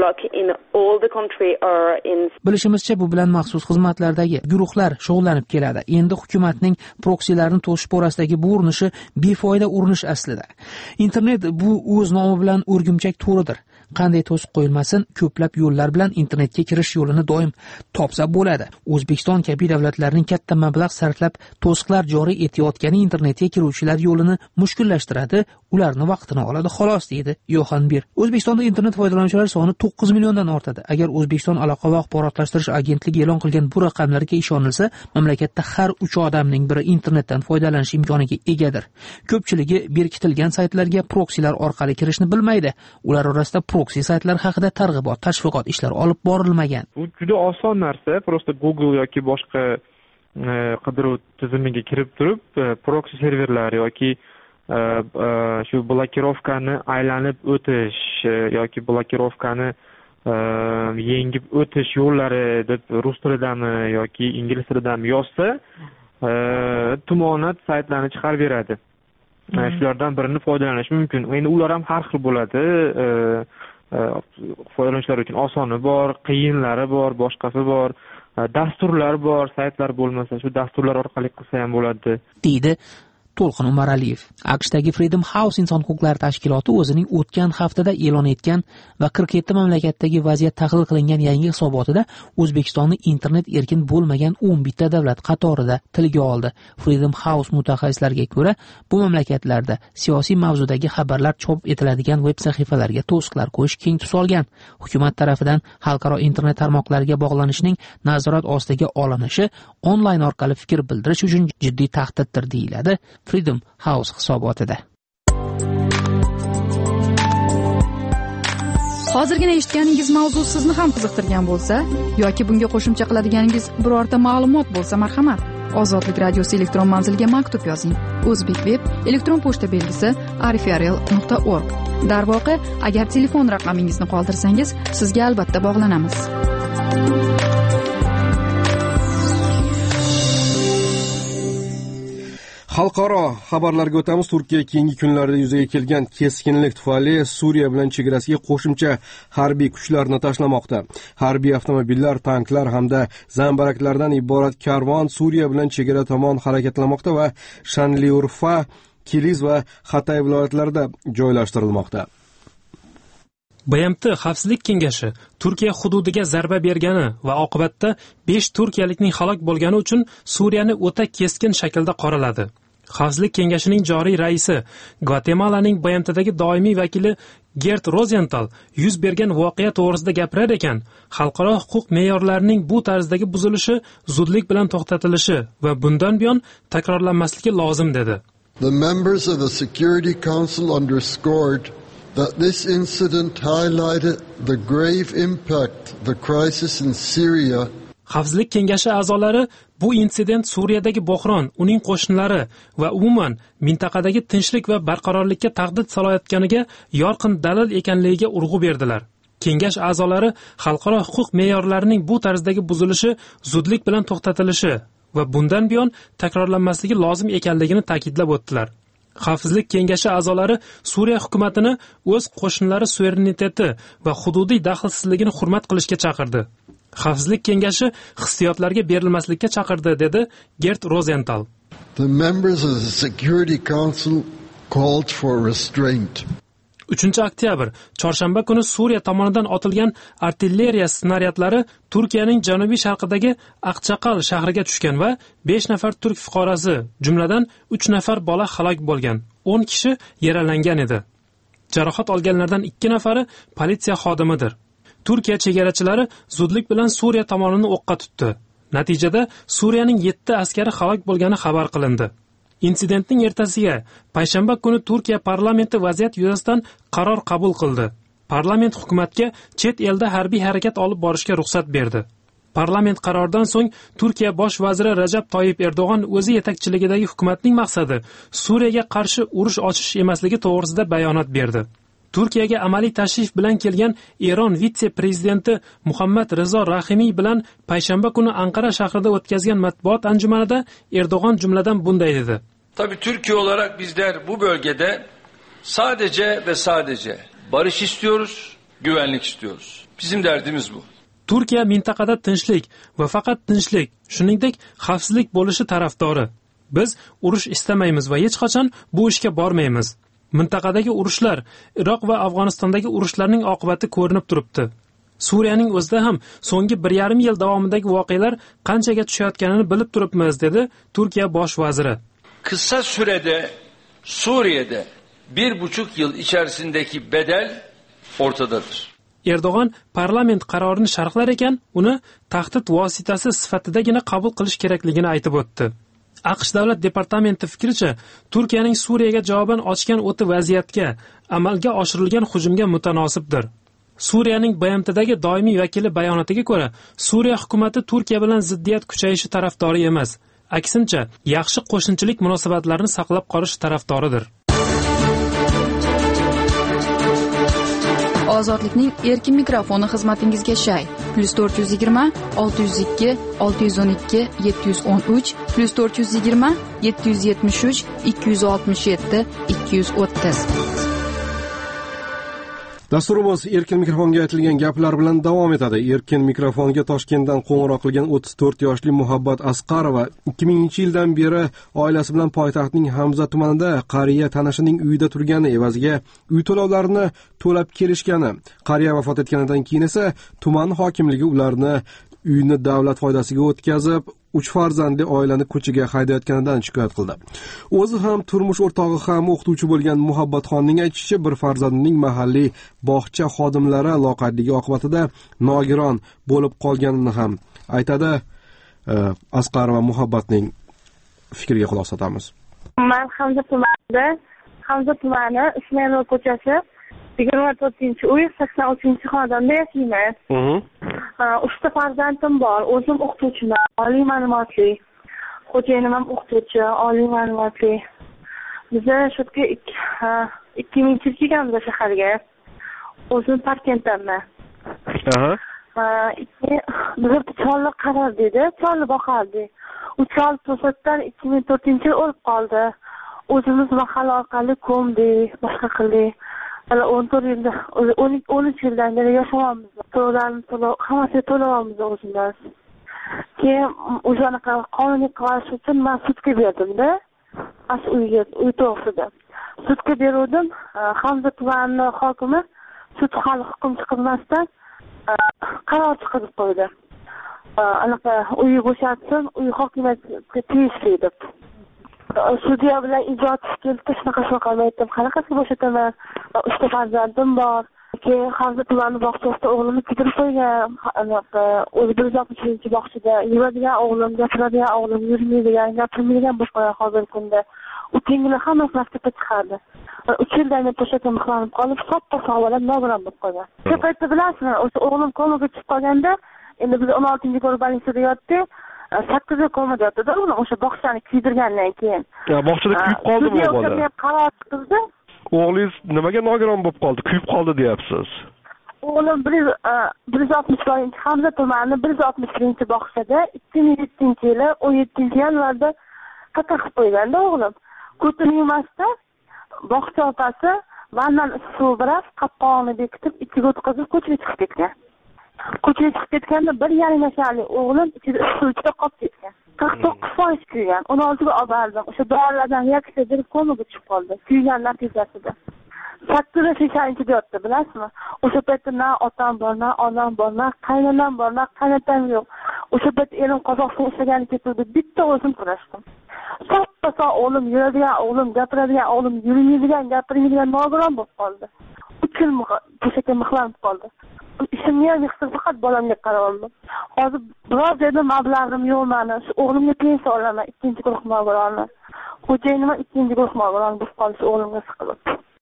Bilishimizcha, bu bilan maxsus xizmatlardagi guruhlar shug'ullanib keladi. Endi hukumatning proksilarni to'sish borasidagi bu urinishi befoyda urinish aslida. Internet bu o'z nomi bilan o'rgimchak to'ridir. Qanday to'siq qo'yilmasin, ko'plab yo'llar bilan internetga kirish yo'lini doim topsa bo'ladi. O'zbekiston kabi davlatlarning katta mablag' sarflab to'siqlar joriy etayotgani internetga kiruvchilar yo'lini mushkullashtiradi, ularni vaqtini oladi xolos, deydi Yohan Bir. O'zbekistonda internet foydalanuvchilari soni to'qqiz milliondan ortadi. Agar O'zbekiston aloqa va axborotlashtirish agentligi e'lon qilgan bu raqamlarga ishonilsa, mamlakatda har uch odamning biri internetdan foydalanish imkoniga egadir. Ko'pchiligi berkitilgan saytlarga proksilar orqali kirishni bilmaydi. Ular orasida proksi saytlar haqida targ'ibot, tashviqot ishlari olib borilmagan. Bu juda oson narsa. Prosta Google yoki boshqa qidiruv tizimiga kirib turib, proksi serverlar yoki shu blokirovkani aylanib o'tish yoki blokirovkani yengib o'tish yo'llari deb rus tilidami yoki ingliz tilidami yozsa, tumonat saytlarni chiqarib beradi. Shulardan birini foydalanish mumkin. Endi ular ham har xil bo'ladi. Foydalanuvchilar uchun osoni bor, qiyinlari bor, boshqasi bor. dasturlar bor, saytlar bo'lmasa shu dasturlar orqali qilsa ham bo'ladi, deydi To'lqin Umaraliyev. AQShdagi Freedom House inson huquqlari tashkiloti o'zining o'tgan haftada e'lon etgan va qirq yetti mamlakatdagi vaziyat tahlil qilingan yangi hisobotida O'zbekistonni internet erkin bo'lmagan o'n bitta davlat qatorida tilga oldi. Freedom House mutaxassislariga ko'ra, bu mamlakatlarda siyosiy mavzudagi xabarlar chop etiladigan veb sahifalarga to'siqlar qo'yish keng tus olgan. Hukumat tarafidan xalqaro internet tarmoqlariga bog'lanishning nazorat ostiga olinishi onlayn orqali fikr bildirish uchun jiddiy tahdiddir deyiladi Freedom House hisobotida. Hozirgina eshitganingiz mavzu sizni ham qiziqtirgan bo'lsa yoki bunga qo'shimcha qiladiganingiz birorta ma'lumot bo'lsa, marhamat, Ozodlik radiosi elektron manziliga maktub yozing. O'zbek web elektron pochta belgisi arifrl nuqta org. Darvoqe, agar telefon raqamingizni qoldirsangiz, sizga albatta bog'lanamiz. Xalqaro xabarlarga o'tamiz. Turkiya keyingi kunlarda yuzaga kelgan keskinlik tufayli Suriya bilan chegarasiga qo'shimcha harbiy kuchlarni tashlamoqda. Harbiy avtomobillar, tanklar hamda zambaraklardan iborat karvon Suriya bilan chegara tomon harakatlanmoqda va Shanliurfa, Kiliz va Hatay viloyatlarida joylashtirilmoqda. B M T Xavfsizlik kengashi Turkiya hududiga zarba bergani va oqibatda besh turkiyalikning halok bo'lgani uchun Suriyani o'ta keskin shaklda qoraladi. Xavfsizlik kengashining joriy raisi, Gvatemalaning B M Tdagi doimiy vakili Gert Rozental yuz bergan voqea to'g'risida gapirar ekan, xalqaro huquq me'yorlarining bu tarzdagi buzilishi zudlik bilan to'xtatilishi va bundan buyon takrorlanmasligi lozim dedi. The members of the Security Council underscored that this incident highlighted the grave impact the crisis in Syria. Xavfsizlik kengashi a'zolari bu insident Suriyadagi bo'hron, uning qo'shnilari va umuman mintaqadagi tinchlik va barqarorlikka tahdid solayotganiga yorqin dalil ekanligiga urg'u berdilar. Kengash a'zolari xalqaro huquq me'yorlarining bu tarzdagi buzilishi zudlik bilan to'xtatilishi va bundan buyon takrorlanmasligi lozim ekanligini ta'kidlab o'tdilar. Xavfsizlik kengashi a'zolari Suriya hukumatini o'z qo'shnilari suvereniteti va hududiy daxlsizligini hurmat qilishga chaqirdi. Xavfsizlik kengashi hissiyotlarga berilmaslikka chaqirdi, dedi Gert Rozental. The members of the Security Council called for restraint. uchinchi oktyabr chorshanba kuni Suriya tomonidan otilgan artilleriya snaryadlari Turkiyaning janubiy sharqidagi Aqchaqal shahriga tushgan va besh nafar turk fuqarosi, jumladan uch nafar bola halok bo'lgan, o'n kishi yaralangan edi. Jarohat olganlardan ikki nafari politsiya xodimidir. Turkiya chegarachilari zudlik bilan Suriya tomonini o'qqa tutdi. Natijada Suriyaning yetti askari halok bo'lgani xabar qilindi. Insidentning ertasiga payshanba kuni Turkiya parlamenti vaziyat yuzasidan qaror qabul qildi. Parlament hukumatga chet elda harbiy harakat olib borishga ruxsat berdi. Parlament qaroridan so'ng Turkiya bosh vaziri Rajab Toyyib Erdo'g'on o'zi yetakchiligidagi hukumatning maqsadi Suriyaga qarshi urush ochish emasligi to'g'risida bayonot berdi. Turkiyaga amaliy tashrif bilan kelgan Eron vitse-prezidenti Muhammad Rizo Rahimiy bilan payshanba kuni Anqara shahrida o'tkazgan matbuot anjumanida Erdo'g'on jumladan bunday dedi. Tabii Türkiye olarak bizler bu bölgede sadece ve sadece barış istiyoruz, güvenlik istiyoruz. Bizim derdimiz bu. Turkiya mintaqada tinchlik va faqat tinchlik, shuningdek xavfsizlik bo'lishi tarafdori. Biz urush istamaymiz va hech qachon bu ishga bormaymiz. Mintaqadagi urushlar, Iroq va Afg'onistondagi urushlarning oqibati ko'rinib turibdi. Suriyaning o'zida ham so'nggi bir yarim yil davomidagi voqealar qanchaga tushayotganini bilib turibmiz, dedi Turkiya bosh vaziri. Kısa sürede Suriye'de bir buçuk yıl içerisindeki bedel ortadadır. Erdo'g'on parlament qarorini sharhlar ekan, uni tahdid vositasi sifatidagina qabul qilish kerakligini aytib o'tdi. AQSh davlat departamenti fikricha, Turkiyaning Suriyaga javoban ochgan o'ti vaziyatga, amalga oshirilgan hujumga mutanosibdir. Suriyaning B M Tdagi doimiy vakili bayonotiga ko'ra, Suriya hukumatı Turkiya bilan ziddiyat kuchayishi tarafdori emas, aksincha, yaxshi qo'shnichilik munosabatlarini saqlab qolish tarafdoridir. Ozodlikning erkin mikrofoni xizmatingizga shay. plus to'rt yuz yigirma olti yuz ikki olti yuz o'n ikki yetti yuz o'n uch plus to'rt yuz yigirma yetti yuz yetmish uch ikki yuz oltmish yetti ikki yuz o'ttiz. Dasturimiz erkin mikrofonga aytilgan gaplar bilan davom etadi. Erkin mikrofonga Toshkentdan qo'ng'iroq qilgan o'ttiz to'rt yoshli Muhabbat Asqarova ikki minginchi yildan beri oilasi bilan poytaxtning Hamza tumanida qariya tanishining uyida turgani evaziga uy to'lovlarini to'lab kelishgani, qariya vafot etganidan keyin esa tuman hokimligi ularni uyni davlat foydasiga o'tkazib, uch farzandli oilani ko'chaga haydayotganidan shikoyat qildi. O'zi ham turmush o'rtog'i ham o'qituvchi bo'lgan Muhabbatxonning aytishicha, bir farzandining mahalliy bog'cha xodimlari loqaydligi oqibatida nogiron bo'lib qolganini ham aytadi. Asqarova Muhabbatning fikriga quloq solamiz. Men Hamza tumanida, Hamza tumani Ismoilov ko'chasi yigirma to'rtinchi uy sakson uchinchi xonadonda yashayman. Uchta farzandim bor. O'zim o'qituvchiman, oliy ma'lumotli. Xo'jayinim ham o'qituvchi, oliy ma'lumotli. Biz shu ikki ming yil kelganmiz shaharga. O'zim Parkentdanman. Aha. Biz cholni qaror dedi, cholni boqardi. U chol to'satdan ikki ming to'rtinchi yil o'lib qoldi. O'zimiz mahalla orqali ko'mdik, boshqa qildik. Hali o'n to'rt yilda, o'n uch yildan beri yashayapmiz. To'lovlarni to'lov, hammasini to'layapmiz o'zimiz. Keyin o'shanaqa qonuniy qarshi uchun men sudga berdim-da. As uyga, uy to'g'risida. Sudga berdim, Hamza tumani hokimi sud hali hukm chiqarmasdan qaror chiqarib qo'ydi. Anaqa uyni bo'shatsin, uy hokimiyatga tegishli deb. Sudya bilan ijod keldi, shunaqa shunaqa aytdim. Qanaqasiga bo'shataman? Uchta farzandim bor. Keyin Hamza tumani bog'chasida o'g'limni kidirib qo'ygan. Anaqa o'zi bir yuz oltmishinchi bog'chada yuradigan o'g'lim, gapiradigan o'g'lim, yurmaydigan, gapirmaydigan bo'lib qolgan hozirgi kunda. U tengini hammasi maktabga chiqardi. uch yildan beri to'shakka mixlanib qolib, soppa sog'lab nogiron bo'lib qolgan. Shu paytda bilasizmi, o'sha o'g'lim komaga tushib qolganda, endi biz o'n oltinchi guruh больницада yotdik. sakkiz yil komada yotdi-da, uni o'sha bog'chani kiydirgandan keyin. Ya, bog'chada kuyib qoldimi u bola? Sudya qaror chiqdi. O'g'lingiz nimaga nogiron bo'lib qoldi? Kuyib qoldi deyapsiz. O'g'lim bir yuz oltmishbirinchi Hamza tumani bir yuz oltmishbirinchi bog'chada ikki ming yettinchi yili o'n yettinchi yanvarda qatl qilib qo'yganda o'g'lim. Ko'tini yumasdan bog'cha opasi vandan suv bilan qopqog'ini bekitib, ichiga o'tkazib ko'chaga chiqib ketgan. Ko'chaga chiqib ketganda bir yarim yasharli o'g'lim ichida suv ichida qolib ketgan. qirq to'qqiz foiz kuygan. o'n oltiga olib bordim. O'sha dorilardan reaksiya berib komaga tushib qoldi. Kuygan natijasida. sakkiz yashinchi yotdi, bilasizmi? O'sha paytda na otam bor, na onam bor, na qaynonam bor, na qaynotam yo'q. O'sha paytda erim Qozog'istonga ishlagani ketdi. Bitta o'zim kurashdim. Soppa o'g'lim, yuradigan o'g'lim, gapiradigan o'g'lim, yurmaydigan, gapirmaydigan nogiron bo'lib qoldi. uch yil to'shakka mixlanib qoldi. Ishimni ham yig'sam faqat bolamga qarayapman. Hozir biror joyda mablag'im yo'q meni. Shu o'g'limga pensiya olaman, ikkinchi guruh nogironni. Xo'jayinim ham ikkinchi guruh nogiron bo'lib qolish o'g'limga siqilib.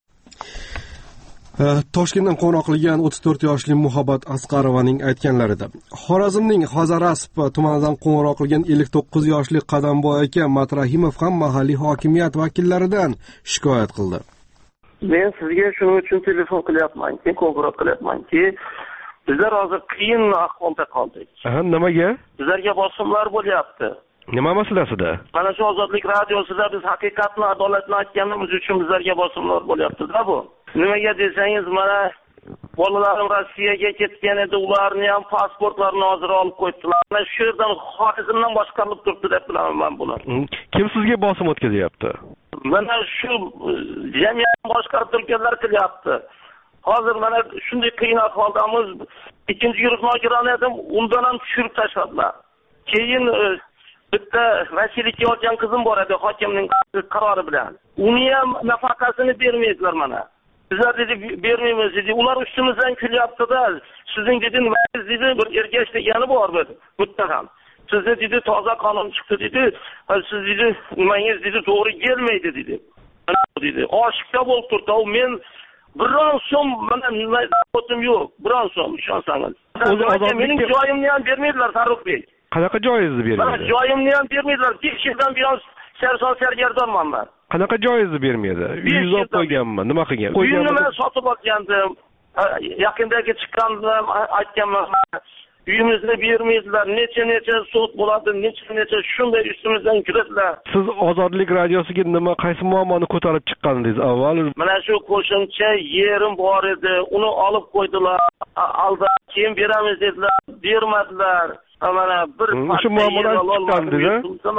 Toshkentdan qo'ng'iroq qilgan o'ttiz to'rt yoshli Muhabbat Asqarovaning aytganlarida. Xorazmning Hazarasp tumanidan qo'ng'iroq qilgan ellik to'qqiz yoshli Qadamboy aka Matrahimov ham mahalliy hokimiyat vakillaridan shikoyat qildi. Men sizga shuning uchun telefon qilyapmanki, qo'ng'iroq qilyapmanki, bizlar hozir qiyin ahvolda qoldik. Aha, nimaga? Bizlarga bosimlar bo'lyapti. Nima masalasida? Mana shu Ozodlik radiosida biz haqiqatni, adolatni aytganimiz uchun bizlarga bosimlar bo'lyapti-da bu. Nimaga desangiz, mana bolalarim Rossiyaga ketgan edi, ularni ham pasportlarini hozir olib qo'ydilar. Mana shu yerdan Xorazmdan boshqarilib turibdi deb bilaman men buni. Kim sizga bosim o'tkazyapti? Mana shu jamiyatni boshqarib turganlar qilyapti. Hozir mana shunday qiyin ahvoldamiz. Ikkinchi guruh nogiron edim, undan ham tushirib tashladilar. Keyin bitta vasiylikka olgan qizim bor edi, hokimning qarori bilan. Uni ham nafaqasini bermaydilar mana. Bizlar dedi bermaymiz dedi. Ular ustimizdan kulyapti-da. Sizning dedi, nimangiz dedi, bir ergash degani bor edi. Muttaham. Sizni dedi toza qonun chiqdi dedi. Siz dedi nimangiz dedi to'g'ri kelmaydi dedi. dedi. Oshqa bo'lib turdi. U men biron so'm mana o'tim yo'q. Biron so'm ishonsangiz. Mening joyimni ham bermaydilar Farruxbek. Qanaqa joyingizni bermaydi? Mana joyimni ham bermaydilar. besh yildan buyon sarson sargardonman men. Qanaqa joyingizni bermaydi? Uyingizni olib qo'yganman. Nima qilgan? Uyimni men sotib olgandim. Yaqindagi chiqqandim, aytganman. uyimizni bermaysizlar, necha necha sud bo'ladi, necha necha shunday ustimizdan kiradilar. Siz Ozodlik radiosiga nima, qaysi muammoni ko'tarib chiqqandingiz avval? Mana shu qo'shimcha yerim bor edi, uni olib qo'ydilar, alda keyin beramiz dedilar, bermadilar. Mana bir shu muammodan chiqqandingiz.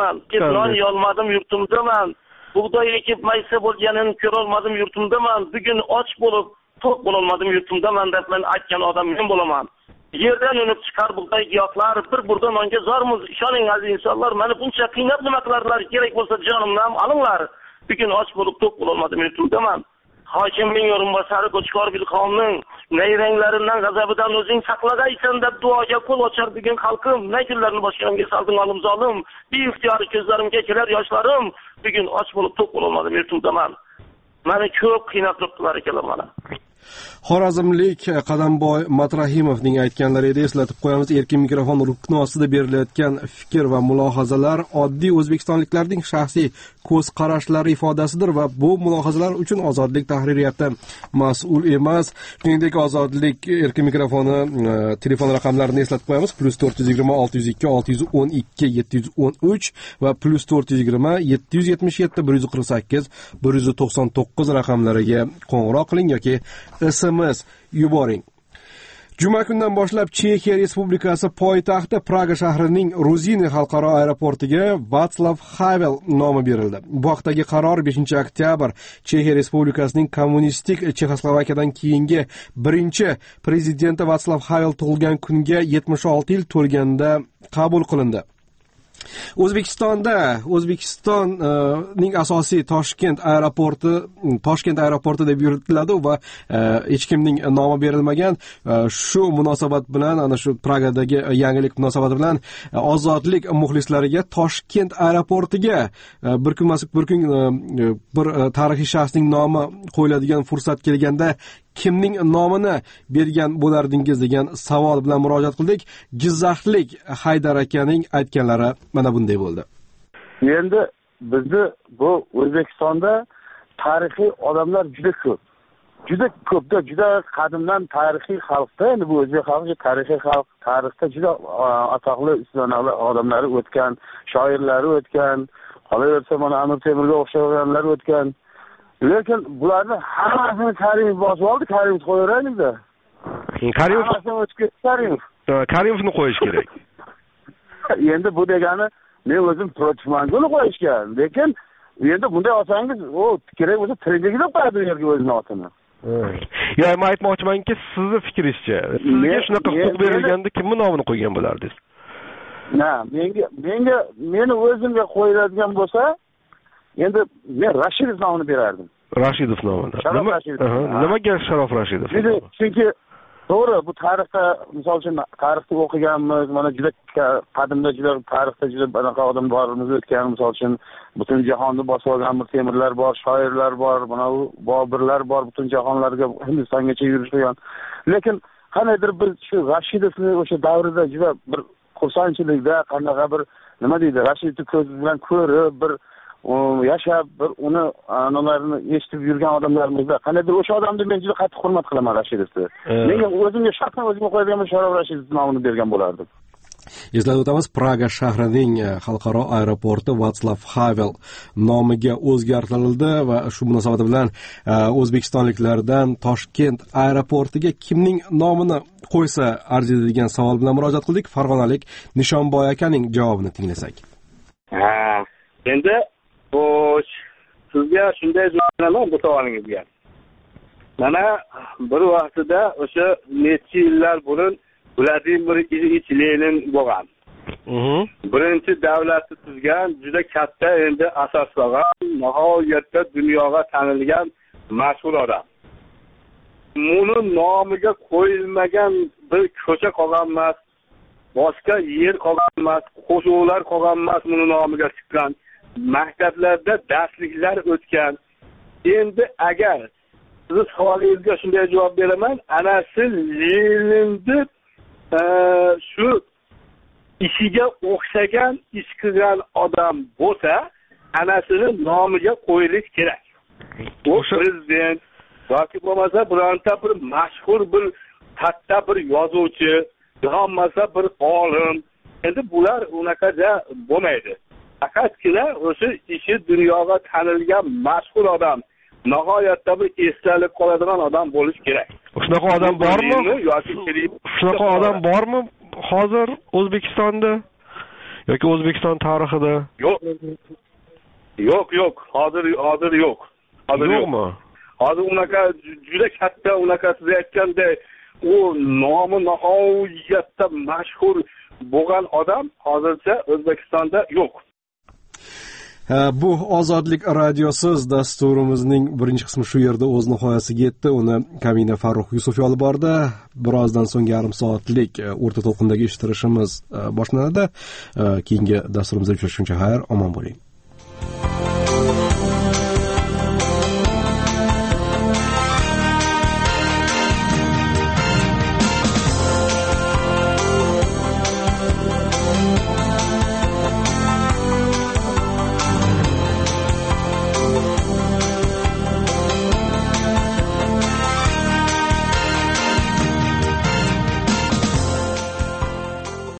Non yolmadim yurtimdaman. Bug'doy ekib maysa bo'lganini ko'ra olmadim yurtimdaman. Bugun och bo'lib, to'q bo'lolmadim yurtimdaman deb men aytgan odam men bo'laman. Yerdan unib chiqar bug'doy giyohlar bir burda nonga zormiz. Ishoning aziz insonlar, mana buncha qiynab nima qilarlar, kerak bo'lsa jonimni ham olinglar. Bugun och bo'lib, to'q bo'lolmadim yurtimdaman. Hokimning o'rinbosari Qo'chqor Bilqonning nayranglaridan g'azabidan o'zing saqlagaysan deb duoga qo'l ochar bugun xalqim. Naygunlarni boshqaramga salding olim zolim. Beixtiyoriy ko'zlarimga kelar yoshlarim. Bugun och bo'lib to'q bo'lolmadim yurtimdaman. Mani ko'p qiynab turibdilar ekanlar mana. Xorazmlik Qadamboy Matrahimovning aytganlariga eslatib qo'yamiz. Erkin mikrofon rukni ostida berilayotgan fikr va mulohazalar oddiy o'zbekistonliklarning shaxsiy ko'z qarashlari ifodasidir va bu mulohazalar uchun Ozodlik tahririyati mas'ul emas. Shuningdek, Ozodlik erkin mikrofoni telefon raqamlarini eslatib qo'yamiz. plus to'rt yuz yigirma olti yuz ikki olti yuz o'n ikki yetti yuz o'n uch va plus to'rt yuz yigirma yetti yuz yetmish yetti bir yuz qirq sakkiz bir yuz to'qson to'qqiz raqamlariga qo'ng'iroq qiling yoki S M S yuboring. Juma kundan boshlab Chexiya Respublikasi poytaxti Praga shahrining Ruzini xalqaro aeroportiga Vatslav Havel nomi berildi. Bu haqdagi qaror beshinchi oktyabr Chexiya Respublikasining kommunistik Chexoslovakiyadan keyingi birinchi prezidenti Vatslav Havel tug'ilgan kunga yetmish olti yil to'lganda qabul qilindi. O'zbekistonda O'zbekistonning asosiy Toshkent aeroporti Toshkent aeroporti deb yuritiladi va hech kimning nomi berilmagan. Shu munosabat bilan, ana shu Pragadagi yangilik munosabati bilan Ozodlik muxlislariga Toshkent aeroportiga bir kun bir kun bir tarixiy shaxsning nomi qo'yiladigan fursat kelganda kimning nomini bergan bo'lardingiz degan savol bilan murojaat qildik. Jizzaxlik Haydar akaning aytganlari mana bunday bo'ldi. Endi bizni bu O'zbekistonda tarixiy odamlar juda ko'p. Juda ko'pda, juda qadimdan tarixiy xalqda, endi bu o'zbek xalqi tarixiy xalq, tarixda juda atoqli islomiy odamlari o'tgan, shoirlari o'tgan, qolaversa mana Amir Temurga o'xshaganlar o'tgan. Lekin bularni hammasini Karimov bosib oldi, Karimov qo'yaveraylik-da. Karimov o'tib ketdi, Karimov. Karimovni qo'yish kerak. Endi bu degani men o'zim protivmanguni qo'yishgan, lekin endi bunday olsangiz, o kerak bo'lsa tirikligida qo'yadi u yerga o'zini otini. Ya, men aytmoqchimanki, sizning fikringizcha, sizga shunaqa huquq berilganda kimning nomini qo'ygan bo'lardingiz? Na, menga menga meni o'zimga qo'yiladigan bo'lsa, endi men Rashidov nomini berardim. Rashidov nomini. Nima? Nimaga Sharof Rashidov? Chunki to'g'ri, bu tarixda, misol uchun tarixda o'qiganmiz, mana juda qadimda juda tarixda juda bunaqa odamlarimiz o'tgan, misol uchun butun jahonni bosib olgan Amir Temurlar bor, shoirlar bor, mana u Bobirlar bor, butun jahonlarga Hindistongacha yurish qilgan. Lekin qanaydir biz shu Rashidovni o'sha davrida juda bir xursandchilikda, qanaqa bir nima deydi, Rashidovni ko'z bilan ko'rib, bir yashab, bir uni analarini eshitib yurgan odamlarimizda qanaydir o'sha odamni men juda qattiq hurmat qilaman Rashidovni. Menga o'zimga shaxsan o'zimga qo'yadigan Sharof Rashidov nomini bergan bo'lardim. Eslatib o'tamiz, Praga shahrining xalqaro aeroporti Vatslav Havel nomiga o'zgartirildi va shu munosabat bilan o'zbekistonliklardan Toshkent aeroportiga kimning nomini qo'ysa arziydi degan savol bilan murojaat qildik. Farg'onalik Nishonboy akaning javobini tinglasak. Ha, endi xo'sh, sizga shunday javob bu savolingizga. Mana bir vaqtida o'sha necha yillar burun Vladimir Ilyich Lenin bo'lgan. Birinchi davlatni tuzgan, juda katta endi asoslagan, nihoyatda dunyoga tanilgan mashhur odam. Uni nomiga qo'yilmagan bir ko'cha qolgan emas, boshqa yer qolgan emas, qo'shuqlar qolgan emas, uni nomiga chiqqan. Maktablarda darsliklar o'tgan. Endi agar siz savolingizga shunday javob beraman, ana shu Leninni shu ishiga o'xshagan ish qilgan odam bo'lsa, anasini nomiga qo'yilish kerak. U prezident yoki bo'lmasa bironta bir mashhur bir katta bir yozuvchi bo'lmasa bir olim. Endi bular unaqacha bo'lmaydi. Faqatgina o'sha ishi dunyoga tanilgan mashhur odam, nihoyatda bir esdalik qoladigan odam bo'lish kerak. Shunaqa odam bormi? Shunaqa odam bormi hozir O'zbekistonda yoki O'zbekiston tarixida? Yo'q. Yo'q, yo'q. Hozir hozir yo'q. Hozir yo'qmi? Hozir unaqa juda katta, unaqa siz aytgandek, u nomi nihoyatda mashhur bo'lgan odam hozircha O'zbekistonda yo'q. Bu Ozodlik radiosiz dasturimizning birinchi qismi shu yerda o'z nihoyasiga yetdi. Uni Kamina Farruh Yusuf olib bordi. Birozdan so'ng yarim soatlik o'rta to'lqindagi eshittirishimiz boshlanadi. Keyingi dasturimizda uchrashguncha xayr, omon bo'ling.